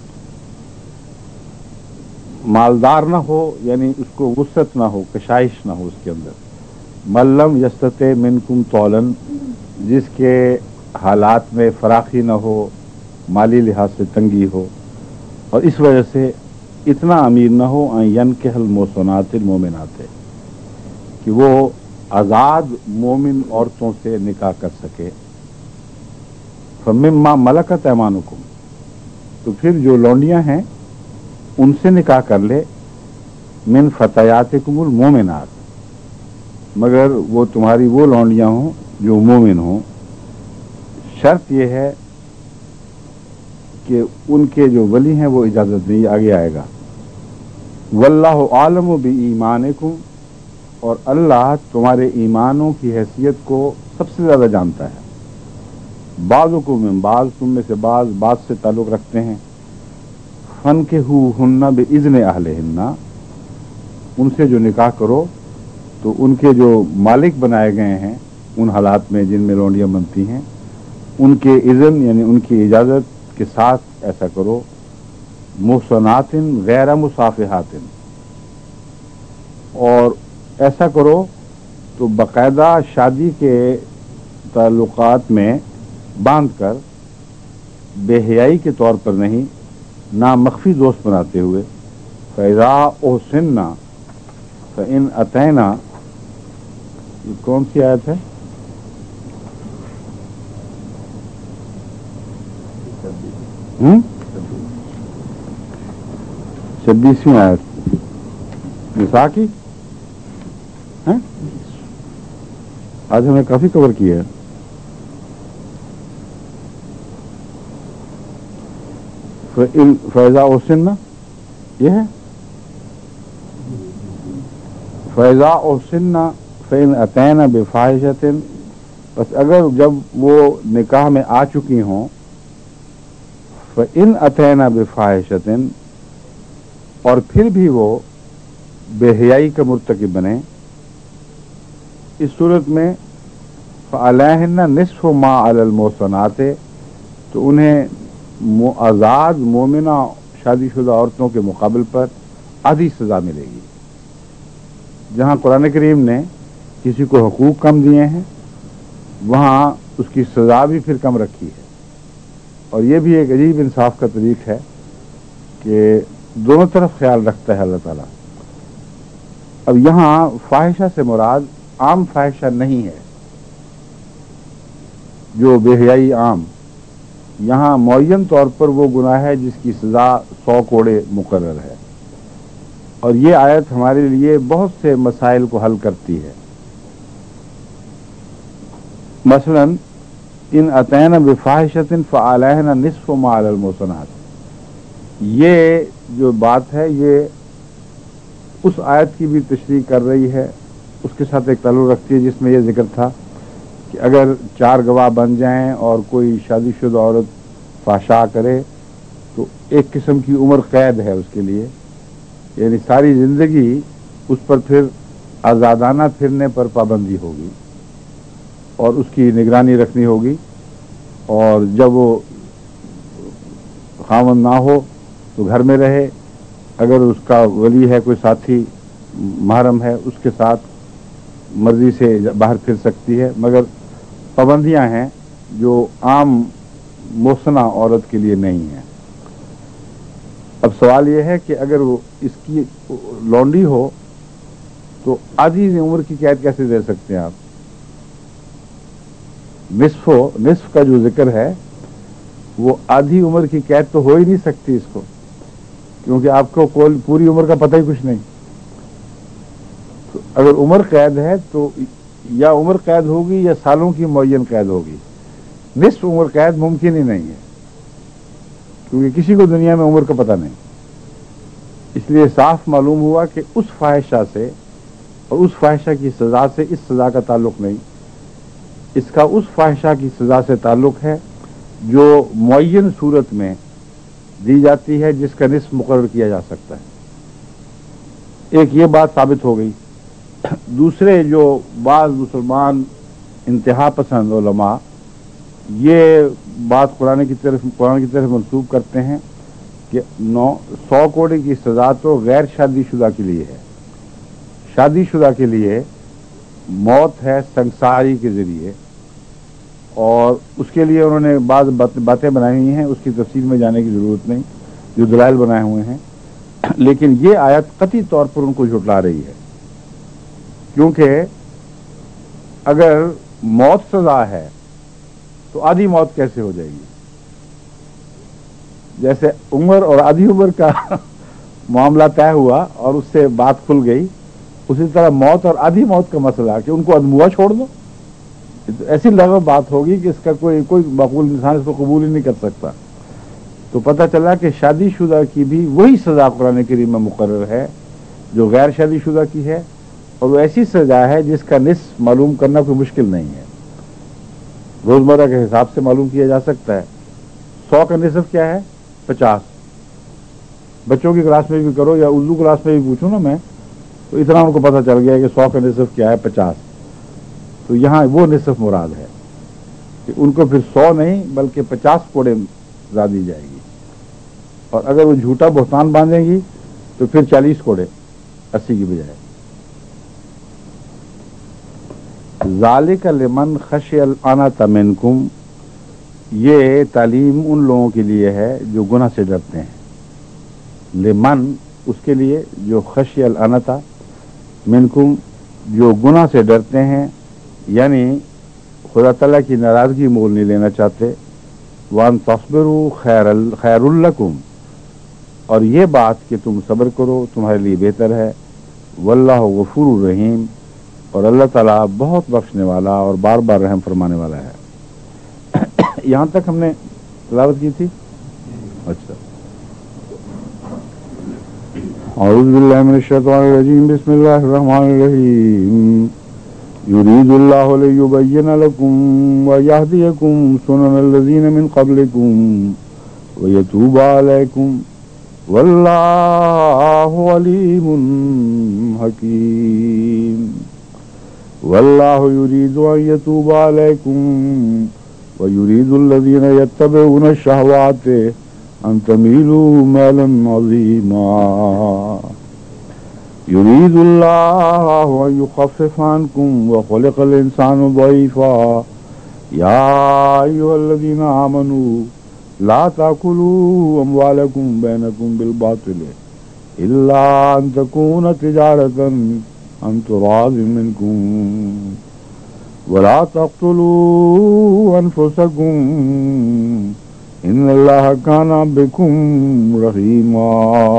مالدار نہ ہو، یعنی اس کو وسعت نہ ہو، کشائش نہ ہو اس کے اندر، مَن لَّم يَسْتَطِعْ مِنكُمْ طَوْلًا، جس کے حالات میں فراخی نہ ہو، مالی لحاظ سے تنگی ہو، اور اس وجہ سے اتنا امیر نہ ہو، ان ينكح المحصنات المؤمنات، کہ وہ آزاد مومن عورتوں سے نکاح کر سکے، فمما ملکت ایمانکم، تو پھر جو لونڈیاں ہیں ان سے نکاح کر لے، من فتیاتکم المومنات، مگر وہ تمہاری وہ لونڈیاں ہوں جو مومن ہوں، شرط یہ ہے کہ ان کے جو ولی ہیں وہ اجازت نہیں، آگے آئے گا۔ واللہ عالم بایمانکم، اور اللہ تمہارے ایمانوں کی حیثیت کو سب سے زیادہ جانتا ہے۔ بعضکم من بعض، تم میں سے بعض بعض سے تعلق رکھتے ہیں۔ فانکحوہن باذن اہلہن، ان سے جو نکاح کرو تو ان کے جو مالک بنائے گئے ہیں ان حالات میں جن میں لونڈیاں بنتی ہیں، ان کے اذن یعنی ان کی اجازت کے ساتھ ایسا کرو۔ محصنات غیر مصافحات، اور ایسا کرو تو باقاعدہ شادی کے تعلقات میں باندھ کر، بے حیائی کے طور پر نہیں، نہ مخفی دوست بناتے ہوئے۔ فَإِذَا أُحْسِنَّ فَإِنْ أَتَيْنَا، یہ کون سی آیت ہے؟ ہم چھبیسویں آیت نساء کی ہے، آج ہم نے کافی کور کی ہے۔ فیضا اوسن یہ ہے، فیضا اوسن فین اتین بفاحشۃ، بس اگر جب وہ نکاح میں آ چکی ہوں، فإن اتینا بفاحشۃ، اور پھر بھی وہ بے حیائی کا مرتکب بنے، اس صورت میں فعلیہن نصف ما علی المحصنات، تو انہیں آزاد مومنہ شادی شدہ عورتوں کے مقابل پر آدھی سزا ملے گی۔ جہاں قرآن کریم نے کسی کو حقوق کم دیے ہیں، وہاں اس کی سزا بھی پھر کم رکھی ہے، اور یہ بھی ایک عجیب انصاف کا طریق ہے کہ دونوں طرف خیال رکھتا ہے اللہ تعالیٰ۔ اب یہاں فاحشہ سے مراد عام فاحشہ نہیں ہے جو بے حیائی عام، یہاں معین طور پر وہ گناہ ہے جس کی سزا سو کوڑے مقرر ہے، اور یہ آیت ہمارے لیے بہت سے مسائل کو حل کرتی ہے۔ مثلا ان اتین بفاحشۃ فعلیہن نصف ما علی المحصنات، یہ جو بات ہے یہ اس آیت کی بھی تشریح کر رہی ہے، اس کے ساتھ ایک تعلق رکھتی ہے جس میں یہ ذکر تھا کہ اگر چار گواہ بن جائیں اور کوئی شادی شدہ عورت فحشا کرے تو ایک قسم کی عمر قید ہے اس کے لیے، یعنی ساری زندگی اس پر پھر آزادانہ پھرنے پر پابندی ہوگی اور اس کی نگرانی رکھنی ہوگی، اور جب وہ خاوند نہ ہو تو گھر میں رہے، اگر اس کا ولی ہے کوئی ساتھی محرم ہے اس کے ساتھ مرضی سے باہر پھر سکتی ہے، مگر پابندیاں ہیں جو عام محسنہ عورت کے لیے نہیں ہیں۔ اب سوال یہ ہے کہ اگر وہ اس کی لونڈی ہو تو آدھی عمر کی قید کیسے دے سکتے ہیں آپ؟ نصف ہو، نصف کا جو ذکر ہے وہ آدھی عمر کی قید تو ہو ہی نہیں سکتی اس کو، کیونکہ آپ کو کوئی پوری عمر کا پتہ ہی کچھ نہیں۔ تو اگر عمر قید ہے تو یا عمر قید ہوگی یا سالوں کی معین قید ہوگی، نصف عمر قید ممکن ہی نہیں ہے، کیونکہ کسی کو دنیا میں عمر کا پتہ نہیں۔ اس لیے صاف معلوم ہوا کہ اس فاحشہ سے اور اس فاحشہ کی سزا سے اس سزا کا تعلق نہیں، اس کا اس فاحشہ کی سزا سے تعلق ہے جو معین صورت میں دی جاتی ہے، جس کا نصف مقرر کیا جا سکتا ہے۔ ایک یہ بات ثابت ہو گئی۔ دوسرے جو بعض مسلمان انتہا پسند علماء یہ بات قرآن کی طرف قرآن کی طرف منسوب کرتے ہیں کہ نو سو کوڑے کی سزا تو غیر شادی شدہ کے لیے ہے، شادی شدہ کے لیے موت ہے سنساری کے ذریعے، اور اس کے لیے انہوں نے بعض باتیں بنائی ہوئی ہیں، اس کی تفصیل میں جانے کی ضرورت نہیں، جو دلائل بنائے ہوئے ہیں، لیکن یہ آیت قطعی طور پر ان کو جھٹلا رہی ہے، کیونکہ اگر موت سزا ہے تو آدھی موت کیسے ہو جائے گی؟ جیسے عمر اور آدھی عمر کا معاملہ طے ہوا اور اس سے بات کھل گئی، اسی طرح موت اور آدھی موت کا مسئلہ کہ ان کو ادموا چھوڑ دو، ایسی لغو بات ہوگی کہ اس کا کوئی کوئی معقول انسان اس کو قبول ہی نہیں کر سکتا۔ تو پتہ چلا کہ شادی شدہ کی بھی وہی سزا قرآن کریم میں مقرر ہے جو غیر شادی شدہ کی ہے، اور وہ ایسی سزا ہے جس کا نصف معلوم کرنا کوئی مشکل نہیں ہے، روزمرہ کے حساب سے معلوم کیا جا سکتا ہے۔ سو کا نصف کیا ہے؟ پچاس۔ بچوں کی کلاس میں بھی کرو یا اردو کلاس میں بھی پوچھوں نا میں، تو اتنا ان کو پتہ چل گیا کہ سو کا نصف کیا ہے؟ پچاس۔ تو یہاں وہ نصف مراد ہے کہ ان کو پھر سو نہیں بلکہ پچاس کوڑے سزا دی جائے گی، اور اگر وہ جھوٹا بہتان باندھیں گی تو پھر چالیس کوڑے، اسی کی بجائے۔ ذالک لمن خشی العنۃ منکم، یہ تعلیم ان لوگوں کے لیے ہے جو گناہ سے ڈرتے ہیں، لمن اس کے لیے جو خشی العنۃ منکم جو گناہ سے ڈرتے ہیں، یعنی خدا تعالیٰ کی ناراضگی مول نہیں لینا چاہتے، وان تصبروا خیر خیر لکم، اور یہ بات کہ تم صبر کرو تمہارے لیے بہتر ہے، واللہ غفور الرحیم، اور اللہ تعالیٰ بہت بخشنے والا اور بار بار رحم فرمانے والا ہے۔ یہاں تک ہم نے تلاوت کی تھی۔ اچھا، اعوذ باللہ من الشیطان الرجیم، بسم اللہ الرحمن الرحیم، یرید اللہ لیبین لکم ویہدیکم سنن الذین من قبلکم ویتوب علیکم واللہ علیم حکیم۔ واللہ یرید ان یتوب علیکم ویرید الذین یتبعون الشہوات ان تمیلوا میلا عظیما۔ یرید اللہ ان یخفف عنکم وخلق الانسان ضعیفا، یا ایھا الذین آمنوا لا تأکلوا اموالکم بینکم بالباطل الا ان تکون تجارۃ عن تراض منکم ولا تقتلوا انفسکم ان اللہ کان بکم رحیما،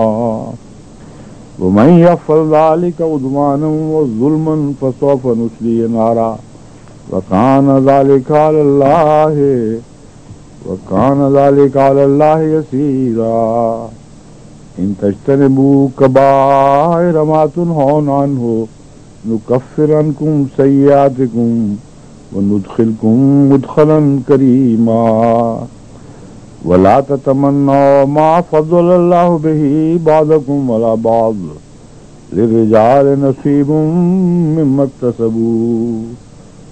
ومن یفعل ذلک عدوانا وظلما فسوف نصلیہ نارا وکان ذلک علی اللہ وکان ذلک علی اللہ یسیرا۔ ان تجتنبوا کبائر ما تنہون عنہ نکفر عنکم سیئاتکم وندخلکم مدخلا کریما، ولا تتمنوا ما فضل اللہ بہ بعضکم علی بعض، للرجال نصیب مما اکتسبوا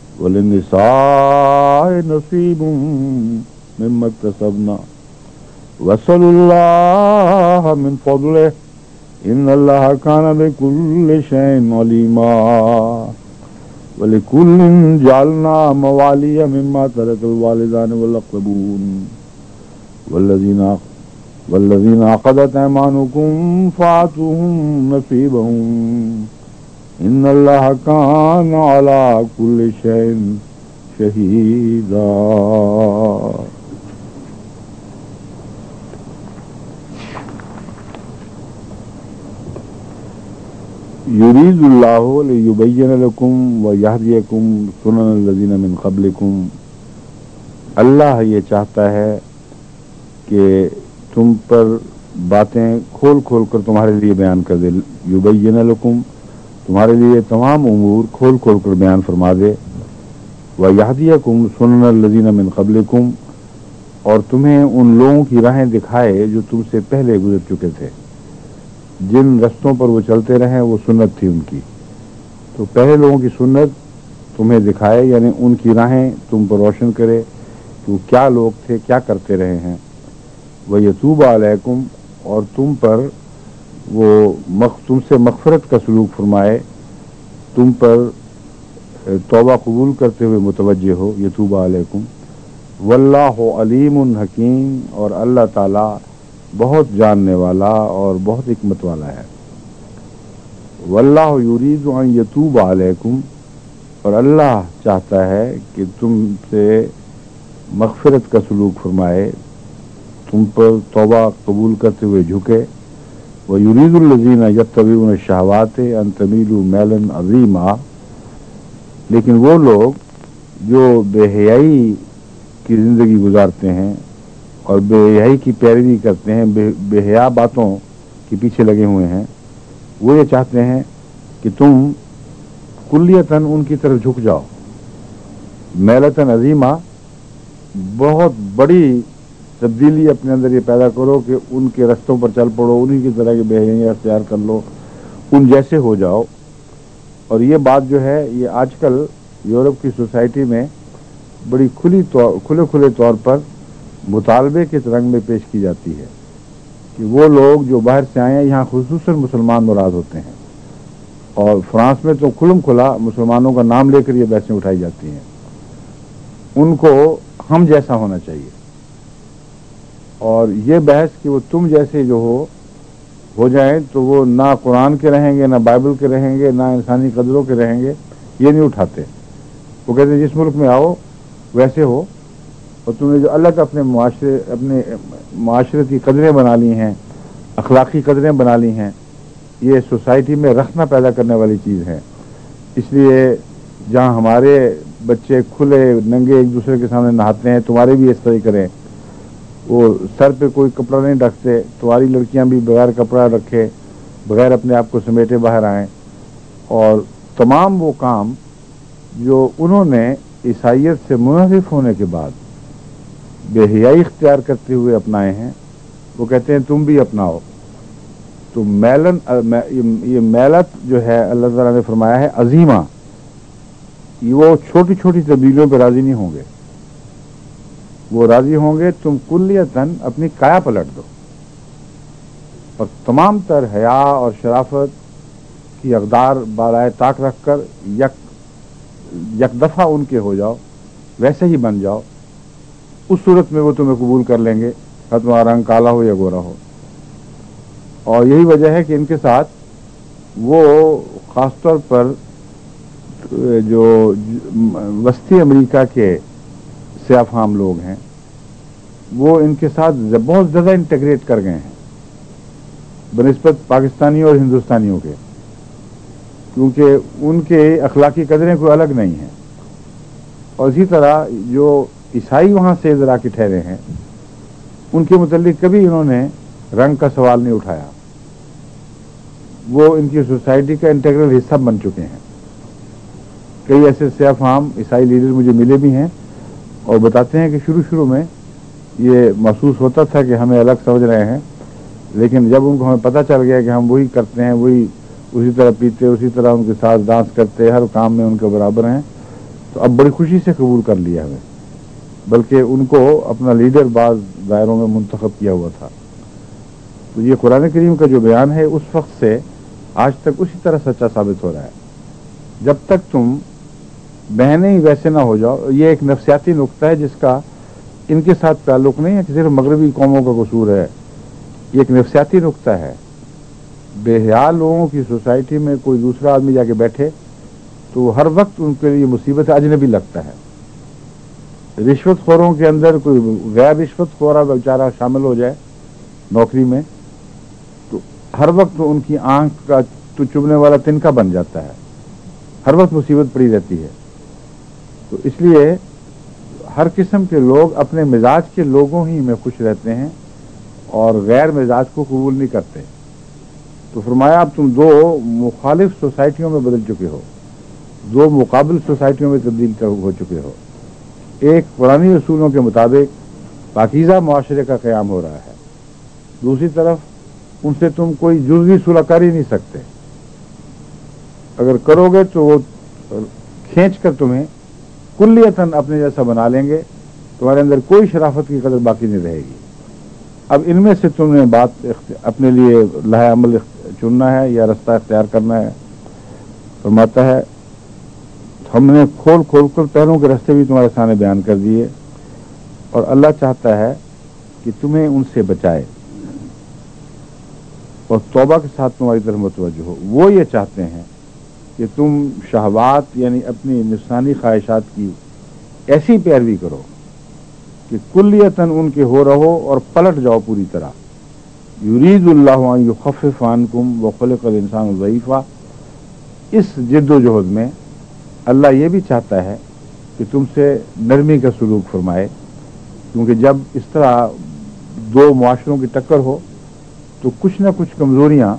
وللنساء نصیب مما اکتسبن वसल्लल्लाहु मिन फज़लिहि इन्नल्लाहा काना बिकुल्लि शैइन अलीमा वलिकुल्लिन जअलना मवालिय मिम्मा तरकल वालिदान वल अक़रबून वल्लज़ीना वल्लज़ीना अक़दत ऐमानुकुम फ़ातूहुम नसीबहुम इन्नल्लाहा काना अला कुल्लि शैइन शहीदा। युरीदुल्लाहु लियुबय्यिन लकुम व यहदियकुम सुननल्लज़ीना मिन क़ब्लिकुम। अल्लाह ये चाहता है कि तुम पर बातें खोल खोल कर तुम्हारे लिए बयान कर दे। युबय्यिन लकुम, तुम्हारे लिए तमाम उमूर खोल खोल कर बयान फरमा दे। व यहदियकुम सुननल्लज़ीना मिन क़ब्लिकुम, और तुम्हें उन लोगों की राहें दिखाए जो तुमसे पहले गुजर चुके थे। जिन रस्तों पर वो चलते रहे वो सुन्नत थी उनकी, तो पहले लोगों की सुन्नत तुम्हें दिखाए, यानी उनकी राहें तुम पर रोशन करे कि वो क्या लोग थे, क्या करते रहे हैं। व यतूब अलैकुम, और तुम पर वो मख तुमसे मग़फ़िरत का सलूक फरमाए, तुम पर तौबा कबूल करते हुए मुतवज्जे हो। यतूब अलैकुम। वल्लाहु अलीमुन हकीम, और अल्लाह ताला बहुत जानने वाला और बहुत हिकमत वाला है। वल्लाहु युरीदु अन यतूब अलैकुम, और अल्लाह चाहता है कि तुमसे मग़फ़िरत का सलूक फरमाए, तुम पर तौबा कबूल करते हुए झुके। व युरीदुल्लज़ीना यत्तबिऊन अश-शहवाति अन तमीलू मैलन अज़ीमा, लेकिन वो लोग जो बेहयाई की ज़िंदगी गुजारते हैं और बेहयाई की पैरवी करते हैं, बे, बेहया बातों के पीछे लगे हुए हैं, वो ये चाहते हैं कि तुम कुल्लियतन उनकी तरफ झुक जाओ। मैलतन अजीमा, बहुत बड़ी तब्दीली अपने अंदर ये पैदा करो कि उनके रस्तों पर चल पड़ो, उन्हीं की तरह की बेहयाई अख्तियार कर लो, उन जैसे हो जाओ। और ये बात जो है ये आजकल यूरोप की सोसाइटी में बड़ी खुली तौर खुले खुले तौर पर मुतालबे के रंग में पेश की जाती है कि वो लोग जो बाहर से आए हैं, यहाँ खुसूसन मुसलमान मुराद होते हैं, और फ्रांस में तो खुलम खुला मुसलमानों का नाम लेकर ये बहसें उठाई जाती हैं, उनको हम जैसा होना चाहिए। और ये बहस कि वो तुम जैसे जो हो हो जाएं, तो वो ना कुरान के रहेंगे, ना बाइबल के रहेंगे, ना इंसानी कदरों के रहेंगे, ये नहीं उठाते। वो कहते हैं जिस मुल्क में आओ वैसे हो, और तुमने जो अलग अपने मुआशरे अपने मुआशरती कदरें बना ली हैं, अखलाकी कदरें बना ली हैं, ये सोसाइटी में रखना पैदा करने वाली चीज़ है। इसलिए जहाँ हमारे बच्चे खुले नंगे एक दूसरे के सामने नहाते हैं, तुम्हारे भी इस तरह करें। वो सर पे कोई कपड़ा नहीं ढकते, तुम्हारी लड़कियां भी बगैर कपड़ा रखे, बगैर अपने आप को समेटे बाहर आएँ। और तमाम वो काम जो उन्होंने ईसाइयत से मुनहरिफ होने के बाद बेहयाई इख्तियार करते हुए अपनाए हैं, वो कहते हैं तुम भी अपनाओ। तो मैलन ये मैलत जो है अल्लाह ताला ने फरमाया है अजीमा, ये वो छोटी छोटी तब्दीलियों पर राजी नहीं होंगे, वो राजी होंगे तुम कुल्लियतन अपनी काया पलट दो और तमाम तर हया और शराफत की अक़दार बालाए ताक रख कर यक यक दफ़ा उनके हो जाओ, वैसे ही बन जाओ। उस सूरत में वो तुम्हें कबूल कर लेंगे, खा तुम्हारा रंग काला हो या गोरा हो। और यही वजह है कि इनके साथ वो ख़ासतौर पर जो वस्ती अमेरिका के सियाफ़ाम लोग हैं, वो इनके साथ बहुत ज़्यादा इंटीग्रेट कर गए हैं बनिस्बत पाकिस्तानियों और हिंदुस्तानियों के, क्योंकि उनके अखलाकी कदरें कोई अलग नहीं हैं। और इसी तरह जो ईसाई वहाँ से ज़रा के ठहरे हैं, उनके मुतल्लिक कभी इन्होंने रंग का सवाल नहीं उठाया, वो इनकी सोसाइटी का इंटीग्रल हिस्सा बन चुके हैं। कई ऐसे सियाफ़ाम ईसाई लीडर मुझे मिले भी हैं और बताते हैं कि शुरू शुरू में ये महसूस होता था कि हमें अलग समझ रहे हैं, लेकिन जब उनको हमें पता चल गया कि हम वही करते हैं, वही उसी तरह पीते, उसी तरह उनके साथ डांस करते, हर काम में उनके बराबर हैं, तो अब बड़ी खुशी से कबूल कर लिया हमें। بلکہ ان کو اپنا لیڈر بعض دائروں میں منتخب کیا ہوا تھا۔ تو یہ قرآن کریم کا جو بیان ہے اس وقت سے آج تک اسی طرح سچا ثابت ہو رہا ہے۔ جب تک تم بہنیں ہی ویسے نہ ہو جاؤ، یہ ایک نفسیاتی نقطہ ہے جس کا ان کے ساتھ تعلق نہیں ہے کہ صرف مغربی قوموں کا قصور ہے، یہ ایک نفسیاتی نقطہ ہے۔ بے حیا لوگوں کی سوسائٹی میں کوئی دوسرا آدمی جا کے بیٹھے تو ہر وقت ان کے لیے مصیبت اجنبی لگتا ہے۔ رشوت خوروں کے اندر کوئی غیر رشوت خورا بیچارہ شامل ہو جائے نوکری میں تو ہر وقت ان کی آنکھ کا تو چبھنے والا تنکا بن جاتا ہے، ہر وقت مصیبت پڑی رہتی ہے۔ تو اس لیے ہر قسم کے لوگ اپنے مزاج کے لوگوں ہی میں خوش رہتے ہیں اور غیر مزاج کو قبول نہیں کرتے۔ تو فرمایا اب تم دو مخالف سوسائٹیوں میں بدل چکے ہو، دو مقابل سوسائٹیوں میں تبدیل ہو چکے ہو۔ ایک قرآنی اصولوں کے مطابق پاکیزہ معاشرے کا قیام ہو رہا ہے، دوسری طرف ان سے تم کوئی جزوی صلح کر ہی نہیں سکتے، اگر کرو گے تو وہ کھینچ کر تمہیں کلیتاً اپنے جیسا بنا لیں گے، تمہارے اندر کوئی شرافت کی قدر باقی نہیں رہے گی۔ اب ان میں سے تم نے بات اپنے لیے لائحہ عمل چننا ہے یا رستہ اختیار کرنا ہے۔ فرماتا ہے ہم نے کھول کھول کر پہلوں کے رستے بھی تمہارے سامنے بیان کر دیے، اور اللہ چاہتا ہے کہ تمہیں ان سے بچائے اور توبہ کے ساتھ تمہاری طرف متوجہ ہو۔ وہ یہ چاہتے ہیں کہ تم شہوات یعنی اپنی نفسانی خواہشات کی ایسی پیروی کرو کہ کلیتاً ان کے ہو رہو اور پلٹ جاؤ پوری طرح۔ یرید اللہ ان یخفف عنکم وخلق الانسان ضعیفا، اس جد و جہد میں اللہ یہ بھی چاہتا ہے کہ تم سے نرمی کا سلوک فرمائے، کیونکہ جب اس طرح دو معاشروں کی ٹکر ہو تو کچھ نہ کچھ کمزوریاں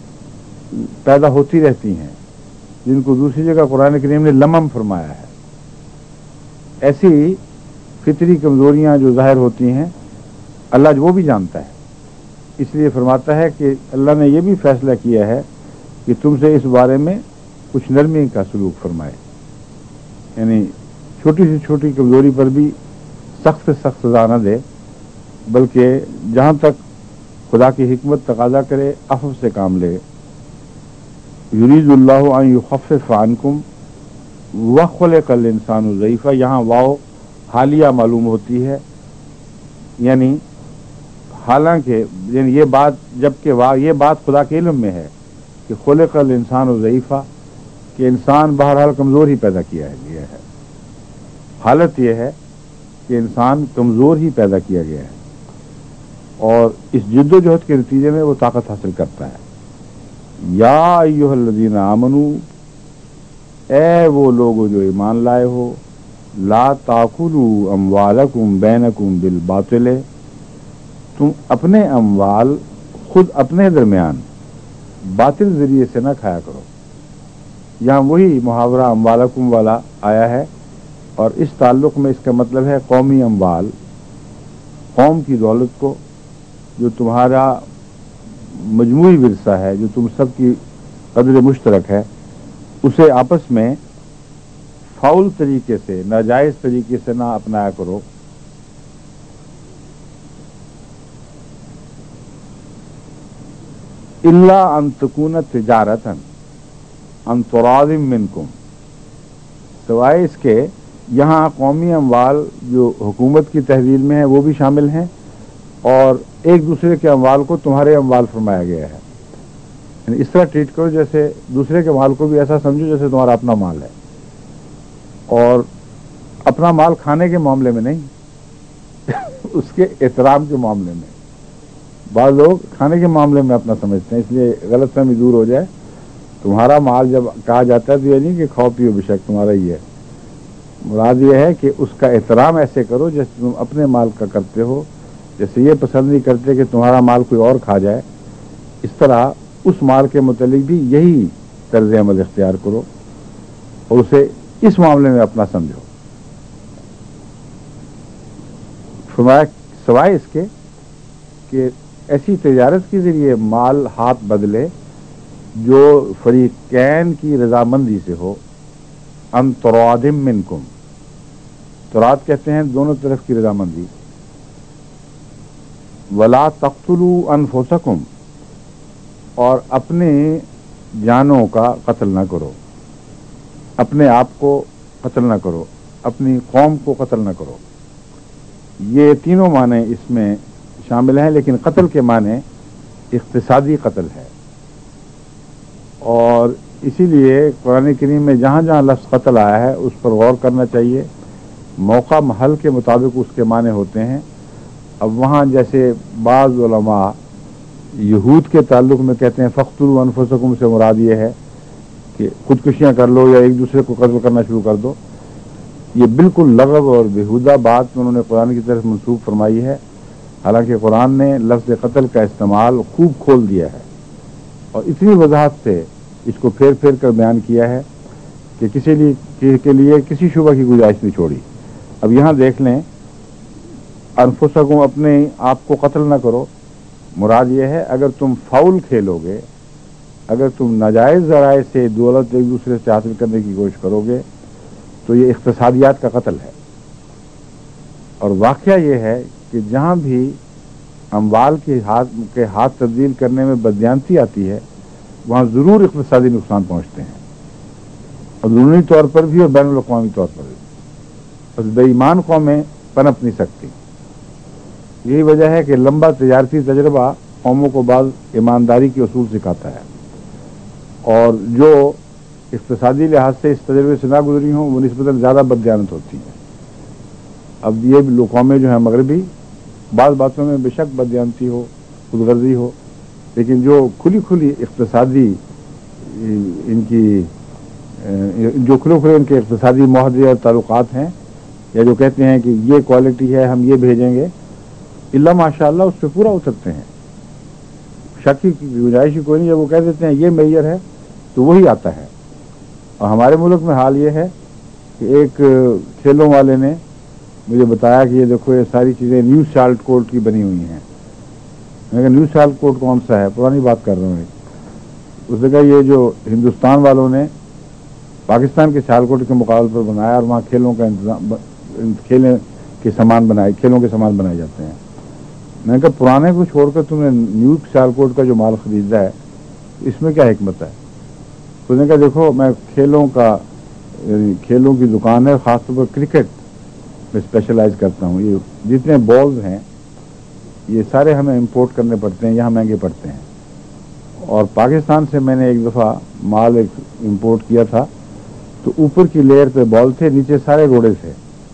پیدا ہوتی رہتی ہیں، جن کو دوسری جگہ قرآن کریم نے لمم فرمایا ہے۔ ایسی فطری کمزوریاں جو ظاہر ہوتی ہیں اللہ وہ بھی جانتا ہے، اس لیے فرماتا ہے کہ اللہ نے یہ بھی فیصلہ کیا ہے کہ تم سے اس بارے میں کچھ نرمی کا سلوک فرمائے، یعنی چھوٹی سی چھوٹی کمزوری پر بھی سخت سے سخت سزا نہ دے، بلکہ جہاں تک خدا کی حکمت تقاضا کرے عفو سے کام لے۔ یرید اللہ ان یخفف عنکم وخلق الانسان ضعیفا، یہاں واو حالیہ معلوم ہوتی ہے، یعنی حالانکہ یعنی یہ بات جبکہ وا یہ بات خدا کے علم میں ہے کہ خلق الانسان ضعیفا، کہ انسان بہرحال کمزور ہی پیدا کیا ہے گیا ہے، حالت یہ ہے کہ انسان کمزور ہی پیدا کیا گیا ہے اور اس جد و جہد کے نتیجے میں وہ طاقت حاصل کرتا ہے۔ یا ایھا الذین آمنو، اے وہ لوگ جو ایمان لائے ہو، لا تاکلوا اموالکم بینکم بالباطل، تم اپنے اموال خود اپنے درمیان باطل ذریعے سے نہ کھایا کرو۔ یہاں وہی محاورہ اموالکم والا آیا ہے، اور اس تعلق میں اس کا مطلب ہے قومی اموال، قوم کی دولت کو جو تمہارا مجموعی ورثہ ہے، جو تم سب کی قدر مشترک ہے، اسے آپس میں فاؤل طریقے سے ناجائز طریقے سے نہ اپنایا کرو۔ الا ان تکون تجارتا عن تراض منکم، سوائے اس کے یہاں قومی اموال جو حکومت کی تحویل میں ہیں وہ بھی شامل ہیں، اور ایک دوسرے کے اموال کو تمہارے اموال فرمایا گیا ہے، یعنی اس طرح ٹریٹ کرو جیسے دوسرے کے مال کو بھی ایسا سمجھو جیسے تمہارا اپنا مال ہے، اور اپنا مال کھانے کے معاملے میں نہیں اس کے احترام کے معاملے میں۔ بعض لوگ کھانے کے معاملے میں اپنا سمجھتے ہیں، اس لیے غلط فہمی دور ہو جائے۔ تمہارا مال جب کہا جاتا ہے تو یہ نہیں کہ کھاؤ پیو بے شک تمہارا ہی ہے، مراد یہ ہے کہ اس کا احترام ایسے کرو جیسے تم اپنے مال کا کرتے ہو، جیسے یہ پسند نہیں کرتے کہ تمہارا مال کوئی اور کھا جائے، اس طرح اس مال کے متعلق بھی یہی طرز عمل اختیار کرو اور اسے اس معاملے میں اپنا سمجھو۔ فرمایا سوائے اس کے کہ ایسی تجارت کے ذریعے مال ہاتھ بدلے جو فریقین کی رضامندی سے ہو، ان تراض منکم، تورات کہتے ہیں دونوں طرف کی رضامندی. ولا تقتلوا انفسکم، اور اپنے جانوں کا قتل نہ کرو، اپنے آپ کو قتل نہ کرو، اپنی قوم کو قتل نہ کرو. یہ تینوں معنی اس میں شامل ہیں، لیکن قتل کے معنی اقتصادی قتل ہے. اور اسی لیے قرآن کریم میں جہاں جہاں لفظ قتل آیا ہے اس پر غور کرنا چاہیے. موقع محل کے مطابق اس کے معنی ہوتے ہیں. اب وہاں جیسے بعض علماء یہود کے تعلق میں کہتے ہیں فقتلوا انفسکم سے مراد یہ ہے کہ خودکشیاں کر لو یا ایک دوسرے کو قتل کرنا شروع کر دو. یہ بالکل لغو اور بیہودہ بات انہوں نے قرآن کی طرف منسوب فرمائی ہے. حالانکہ قرآن نے لفظ قتل کا استعمال خوب کھول دیا ہے اور اتنی وضاحت سے اس کو پھیر پھیر کر بیان کیا ہے کہ کسی لیے کے لیے کسی شبہ کی گنجائش نہیں چھوڑی. اب یہاں دیکھ لیں انفسکم، اپنے آپ کو قتل نہ کرو، مراد یہ ہے اگر تم فاؤل کھیلو گے، اگر تم ناجائز ذرائع سے دولت ایک دوسرے سے حاصل کرنے کی کوشش کرو گے تو یہ اقتصادیات کا قتل ہے. اور واقعہ یہ ہے کہ جہاں بھی اموال کے ہاتھ کے ہاتھ تبدیل کرنے میں بددیانتی آتی ہے وہاں ضرور اقتصادی نقصان پہنچتے ہیں، اندرونی طور پر بھی اور بین الاقوامی طور پر بھی. بس بے ایمان قومیں پنپ نہیں سکتی. یہی وجہ ہے کہ لمبا تجارتی تجربہ قوموں کو بعض ایمانداری کے اصول سکھاتا ہے، اور جو اقتصادی لحاظ سے اس تجربے سے نہ گزری ہوں وہ نسبتاً زیادہ بددیانت ہوتی ہیں. اب یہ لوگ قومیں جو ہیں مغربی بعض باتوں میں بے شک بددیانتی ہو، خود غرضی ہو، لیکن جو کھلی کھلی اقتصادی ان کی جو کھلے کھلے ان کے اقتصادی معاہدے اور تعلقات ہیں، یا جو کہتے ہیں کہ یہ کوالٹی ہے ہم یہ بھیجیں گے، اللہ ماشاء اللہ اس پہ پورا اترتے ہیں. شک کی گنجائش ہی کوئی نہیں. جب وہ کہہ دیتے ہیں یہ معیار ہے تو وہی آتا ہے. اور ہمارے ملک میں حال یہ ہے کہ ایک کھیلوں والے نے مجھے بتایا کہ یہ دیکھو یہ ساری چیزیں نیو سالٹ کوٹ کی بنی ہوئی ہیں. میں نے کہا نیو سالٹ کوٹ کون سا ہے؟ پرانی بات کر رہا ہوں. اس نے کہا یہ جو ہندوستان والوں نے پاکستان کے سیال کوٹ کے مقابلے پر بنایا اور وہاں کھیلوں کا انتظام کھیلیں کے سامان بنائے کھیلوں کے سامان بنائے جاتے ہیں. میں نے کہا پرانے کو چھوڑ کر تم نے نیو سیال کوٹ کا جو مال خریدا ہے اس میں کیا حکمت ہے؟ اس نے کہا دیکھو میں کھیلوں کا کھیلوں کی دکان ہے، خاص طور پر کرکٹ میں اسپیشلائز کرتا ہوں. یہ جتنے بالز ہیں یہ سارے ہمیں امپورٹ کرنے پڑتے ہیں، یہاں مہنگے پڑتے ہیں. اور پاکستان سے میں نے ایک دفعہ مال ایک امپورٹ کیا تھا تو اوپر کی لیئر پہ بال تھے، نیچے سارے روڑے تھے،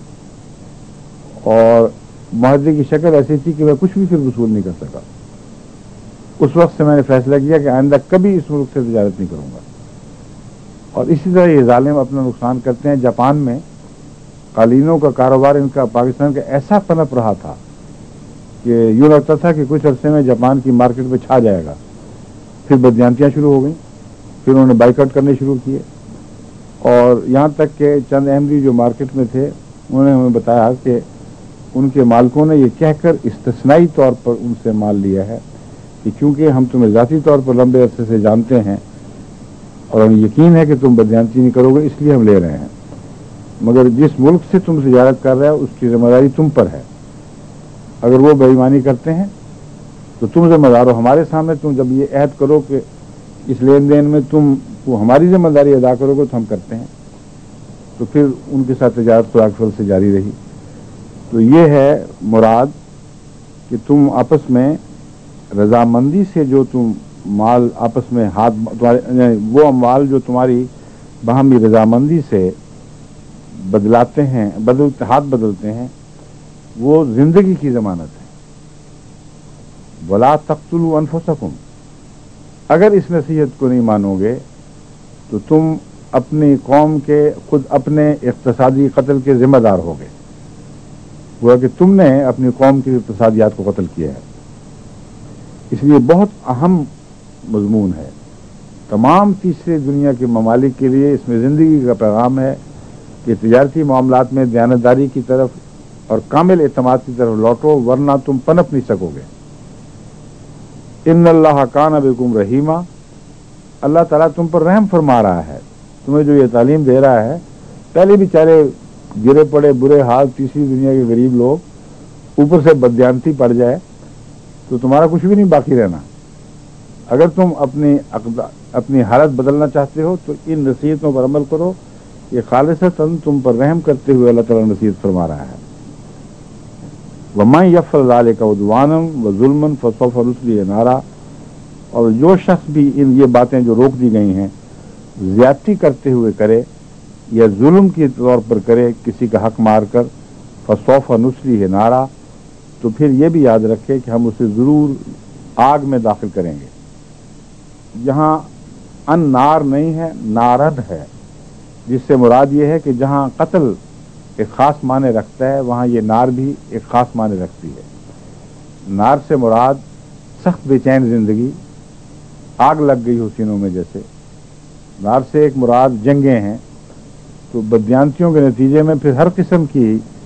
اور معاہدے کی شکل ایسی تھی کہ میں کچھ بھی پھر وصول نہیں کر سکا. اس وقت سے میں نے فیصلہ کیا کہ آئندہ کبھی اس ملک سے تجارت نہیں کروں گا. اور اسی طرح یہ ظالم اپنا نقصان کرتے ہیں. جاپان میں قالینوں کا کاروبار ان کا پاکستان کا ایسا پنپ رہا تھا کہ یوں لگتا تھا کہ کچھ عرصے میں جاپان کی مارکیٹ پہ چھا جائے گا. پھر بددیانتیاں شروع ہو گئیں، پھر انہوں نے بائیکاٹ کرنے شروع کیے، اور یہاں تک کہ چند احمدی جو مارکیٹ میں تھے انہوں نے ہمیں بتایا کہ ان کے مالکوں نے یہ کہہ کر استثنائی طور پر ان سے مال لیا ہے کہ کیونکہ ہم تمہیں ذاتی طور پر لمبے عرصے سے جانتے ہیں اور ہمیں یقین ہے کہ تم بددیانتی نہیں کرو گے، اس لیے ہم لے رہے ہیں. مگر جس ملک سے تم تجارت کر رہے ہو اس کی ذمہ داری تم پر ہے. اگر وہ بے ایمانی کرتے ہیں تو تم ذمہ دار ہو. ہمارے سامنے تم جب یہ عہد کرو کہ اس لین دین میں تم ہماری ذمہ داری ادا کرو گے تو ہم کرتے ہیں، تو پھر ان کے ساتھ تجارت خدا کے فضل سے جاری رہی. تو یہ ہے مراد کہ تم آپس میں رضامندی سے جو تم مال آپس میں ہاتھ وہ مال جو تمہاری باہمی رضامندی سے بدلاتے ہیں بدلتے ہاتھ بدلتے ہیں وہ زندگی کی ضمانت ہے. ولا تقتلوا انفسکم، اگر اس نصیحت کو نہیں مانو گے تو تم اپنی قوم کے خود اپنے اقتصادی قتل کے ذمہ دار ہوگے. وہ کہ تم نے اپنی قوم کی اقتصادیات کو قتل کیا ہے. اس لیے بہت اہم مضمون ہے. تمام تیسرے دنیا کے ممالک کے لیے اس میں زندگی کا پیغام ہے کہ تجارتی معاملات میں دیانتداری کی طرف اور کامل اعتماد کی طرف لوٹو، ورنہ تم پنپ نہیں سکو گے. ان اللہ کان بکم رحیمہ، اللہ تعالیٰ تم پر رحم فرما رہا ہے. تمہیں جو یہ تعلیم دے رہا ہے، پہلے بھی چارے گرے پڑے برے حال تیسری دنیا کے غریب لوگ اوپر سے بدیانتی پڑ جائے تو تمہارا کچھ بھی نہیں باقی رہنا. اگر تم اپنی اپنی حالت بدلنا چاہتے ہو تو ان نصیحتوں پر عمل کرو. یہ خالصتاً تم پر رحم کرتے ہوئے اللہ تعالیٰ نصیحت فرما رہا ہے. وَمَن يَفْعَلْ ذَلِكَ عُدْوَانًا وَظُلْمًا فَسَوْفَ نُصْلِيهِ نَارًا. اور جو شخص بھی ان یہ باتیں جو روک دی گئی ہیں زیادتی کرتے ہوئے کرے یا ظلم کے طور پر کرے کسی کا حق مار کر، فَسَوْفَ نُصْلِيهِ نَارًا، تو پھر یہ بھی یاد رکھے کہ ہم اسے ضرور آگ میں داخل کریں گے. یہاں ان نار نہیں ہے، نارد ہے، جس سے مراد یہ ہے کہ جہاں قتل ایک خاص معنی رکھتا ہے وہاں یہ نار بھی ایک خاص معنی رکھتی ہے. نار سے مراد سخت بے چین زندگی، آگ لگ گئی ہو سینوں میں جیسے. نار سے ایک مراد جنگیں ہیں. تو بدیانتیوں کے نتیجے میں پھر ہر قسم کی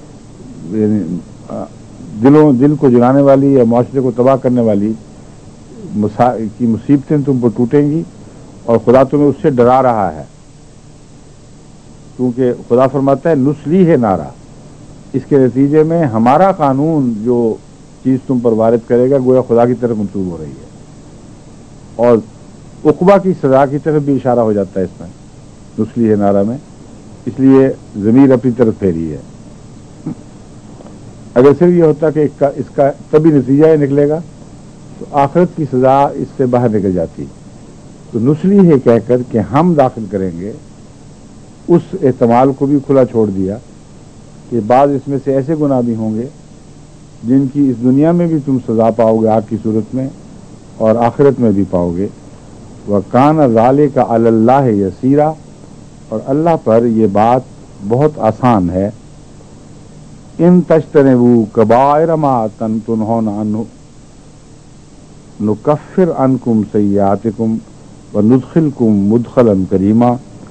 دلوں دل کو جلانے والی یا معاشرے کو تباہ کرنے والی کی مصیبتیں تم پر ٹوٹیں گی، اور خدا تمہیں اس سے ڈرا رہا ہے. کیونکہ خدا فرماتا ہے نسلی ہے نارا، اس کے نتیجے میں ہمارا قانون جو چیز تم پر وارد کرے گا گویا خدا کی طرف منسوب ہو رہی ہے، اور عقبہ کی سزا کی طرف بھی اشارہ ہو جاتا ہے اس میں نسلی ہے نارا میں. اس لیے ضمیر اپنی طرف پھیری ہے. اگر صرف یہ ہوتا کہ اس کا تبھی نتیجہ یہ نکلے گا تو آخرت کی سزا اس سے باہر نکل جاتی. تو نسلی ہے کہہ کر کہ ہم داخل کریں گے، اس احتمال کو بھی کھلا چھوڑ دیا کہ بعض اس میں سے ایسے گناہ بھی ہوں گے جن کی اس دنیا میں بھی تم سزا پاؤ گے آگ کی صورت میں، اور آخرت میں بھی پاؤ گے. وَكَانَ ذَلِكَ عَلَى اللَّهِ يَسِيرًا، اور اللہ پر یہ بات بہت آسان ہے. ان تجتنبوا کبائر ما تنہون عنہ نکفر عنکم سیئاتکم وندخلکم مدخلا کریما.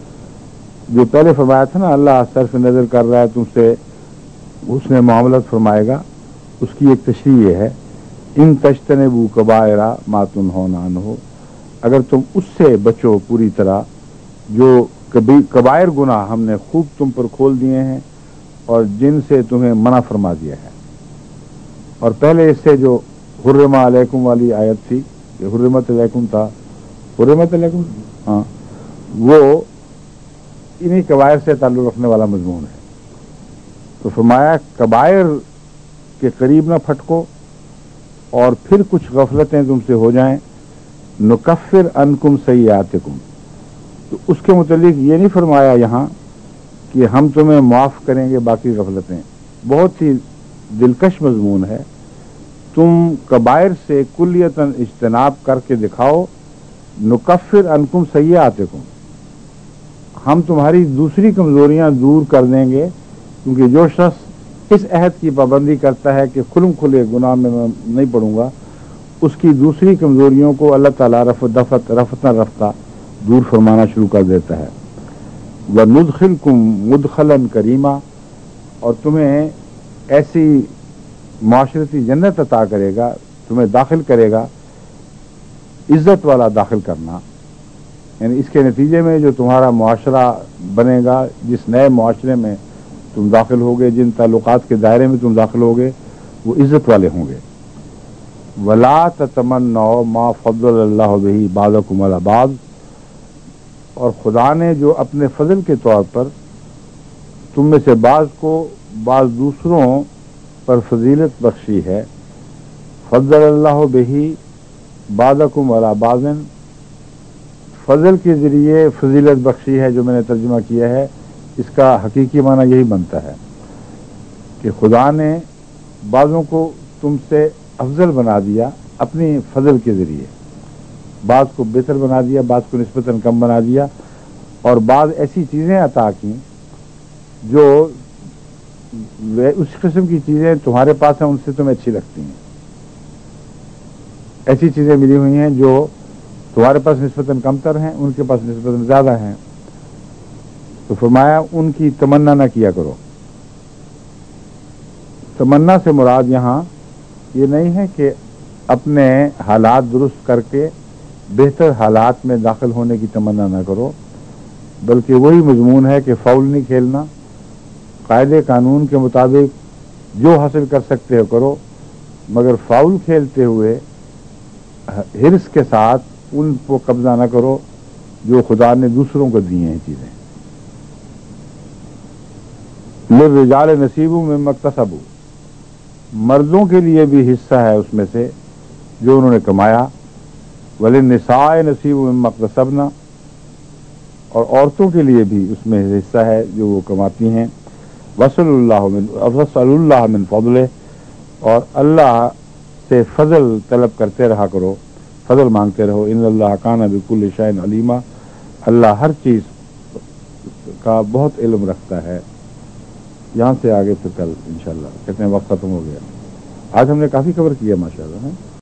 جو پہلے فرمایا تھا نا اللہ صرف نظر کر رہا ہے تم سے، اس نے معاملت فرمائے گا، اس کی ایک تشریح یہ ہے ان تجتنبوا کبائر ما تنہون عنہ، اگر تم اس سے بچو پوری طرح جو کبائر گناہ ہم نے خوب تم پر کھول دیے ہیں اور جن سے تمہیں منع فرما دیا ہے. اور پہلے اس سے جو حرم علیکم والی آیت تھی، یہ حرمت علیکم تھا، حرمت علیکم ہاں، وہ انہی کبائر سے تعلق رکھنے والا مضمون ہے. تو فرمایا کبائر کے قریب نہ پھٹکو، اور پھر کچھ غفلتیں تم سے ہو جائیں، نکفر عنکم سیئاتکم. تو اس کے متعلق یہ نہیں فرمایا یہاں کہ ہم تمہیں معاف کریں گے باقی غفلتیں. بہت ہی دلکش مضمون ہے. تم کبائر سے کلیتاً اجتناب کر کے دکھاؤ، نکفر عنکم سیئاتکم، ہم تمہاری دوسری کمزوریاں دور کر دیں گے. کیونکہ جو شخص اس عہد کی پابندی کرتا ہے کہ کھلم کھلے گناہ میں میں نہیں پڑوں گا، اس کی دوسری کمزوریوں کو اللہ تعالیٰ رفت دفت رفتہ رفتہ دور فرمانا شروع کر دیتا ہے. وَنُدْخِلْكُمْ مُدْخَلًا كَرِيمًا، اور تمہیں ایسی معاشرتی جنت عطا کرے گا، تمہیں داخل کرے گا عزت والا داخل کرنا. یعنی اس کے نتیجے میں جو تمہارا معاشرہ بنے گا، جس نئے معاشرے میں تم داخل ہوگے، جن تعلقات کے دائرے میں تم داخل ہوگے، وہ عزت والے ہوں گے. وَلَا تَتَمَنَّوْا مَا فَضَّلَ اللَّهُ بِهِ بَعْضَكُمْ عَلَىٰ بَعْضٍ، اور خدا نے جو اپنے فضل کے طور پر تم میں سے بعض کو بعض دوسروں پر فضیلت بخشی ہے. فضل اللہ بہی بعضکم علی بعض، فضل کے ذریعے فضیلت بخشی ہے جو میں نے ترجمہ کیا ہے. اس کا حقیقی معنی یہی بنتا ہے کہ خدا نے بعضوں کو تم سے افضل بنا دیا اپنی فضل کے ذریعے، بعض کو بہتر بنا دیا، بعض کو نسبتاً کم بنا دیا، اور بعض ایسی چیزیں عطا کی جو اس قسم کی چیزیں تمہارے پاس ہیں ان سے تمہیں اچھی لگتی ہیں. ایسی چیزیں ملی ہوئی ہیں جو تمہارے پاس نسبتاً کم تر ہیں، ان کے پاس نسبتاً زیادہ ہیں. تو فرمایا ان کی تمنا نہ کیا کرو. تمنا سے مراد یہاں یہ نہیں ہے کہ اپنے حالات درست کر کے بہتر حالات میں داخل ہونے کی تمنا نہ کرو، بلکہ وہی مضمون ہے کہ فاؤل نہیں کھیلنا، قاعدے قانون کے مطابق جو حاصل کر سکتے ہو کرو، مگر فاؤل کھیلتے ہوئے حرص کے ساتھ ان کو قبضہ نہ کرو جو خدا نے دوسروں کو دی ہیں چیزیں۔ للرجال نصیب مما اکتسبوا، مردوں کے لیے بھی حصہ ہے اس میں سے جو انہوں نے کمایا، وللنساء نصیب مما اکتسبنا، اور عورتوں کے لیے بھی اس میں حصہ ہے جو وہ کماتی ہیں۔ وصل اللہ من وصل اللہ من فضلہ، اور اللہ سے فضل طلب کرتے رہا کرو، فضل مانگتے رہو۔ ان اللہ کان بکل شیء علیما، اللہ ہر چیز کا بہت علم رکھتا ہے۔ یہاں سے آگے پھر کل انشاءاللہ، کتنے وقت ختم ہو گیا، آج ہم نے کافی کور کیا ماشاءاللہ۔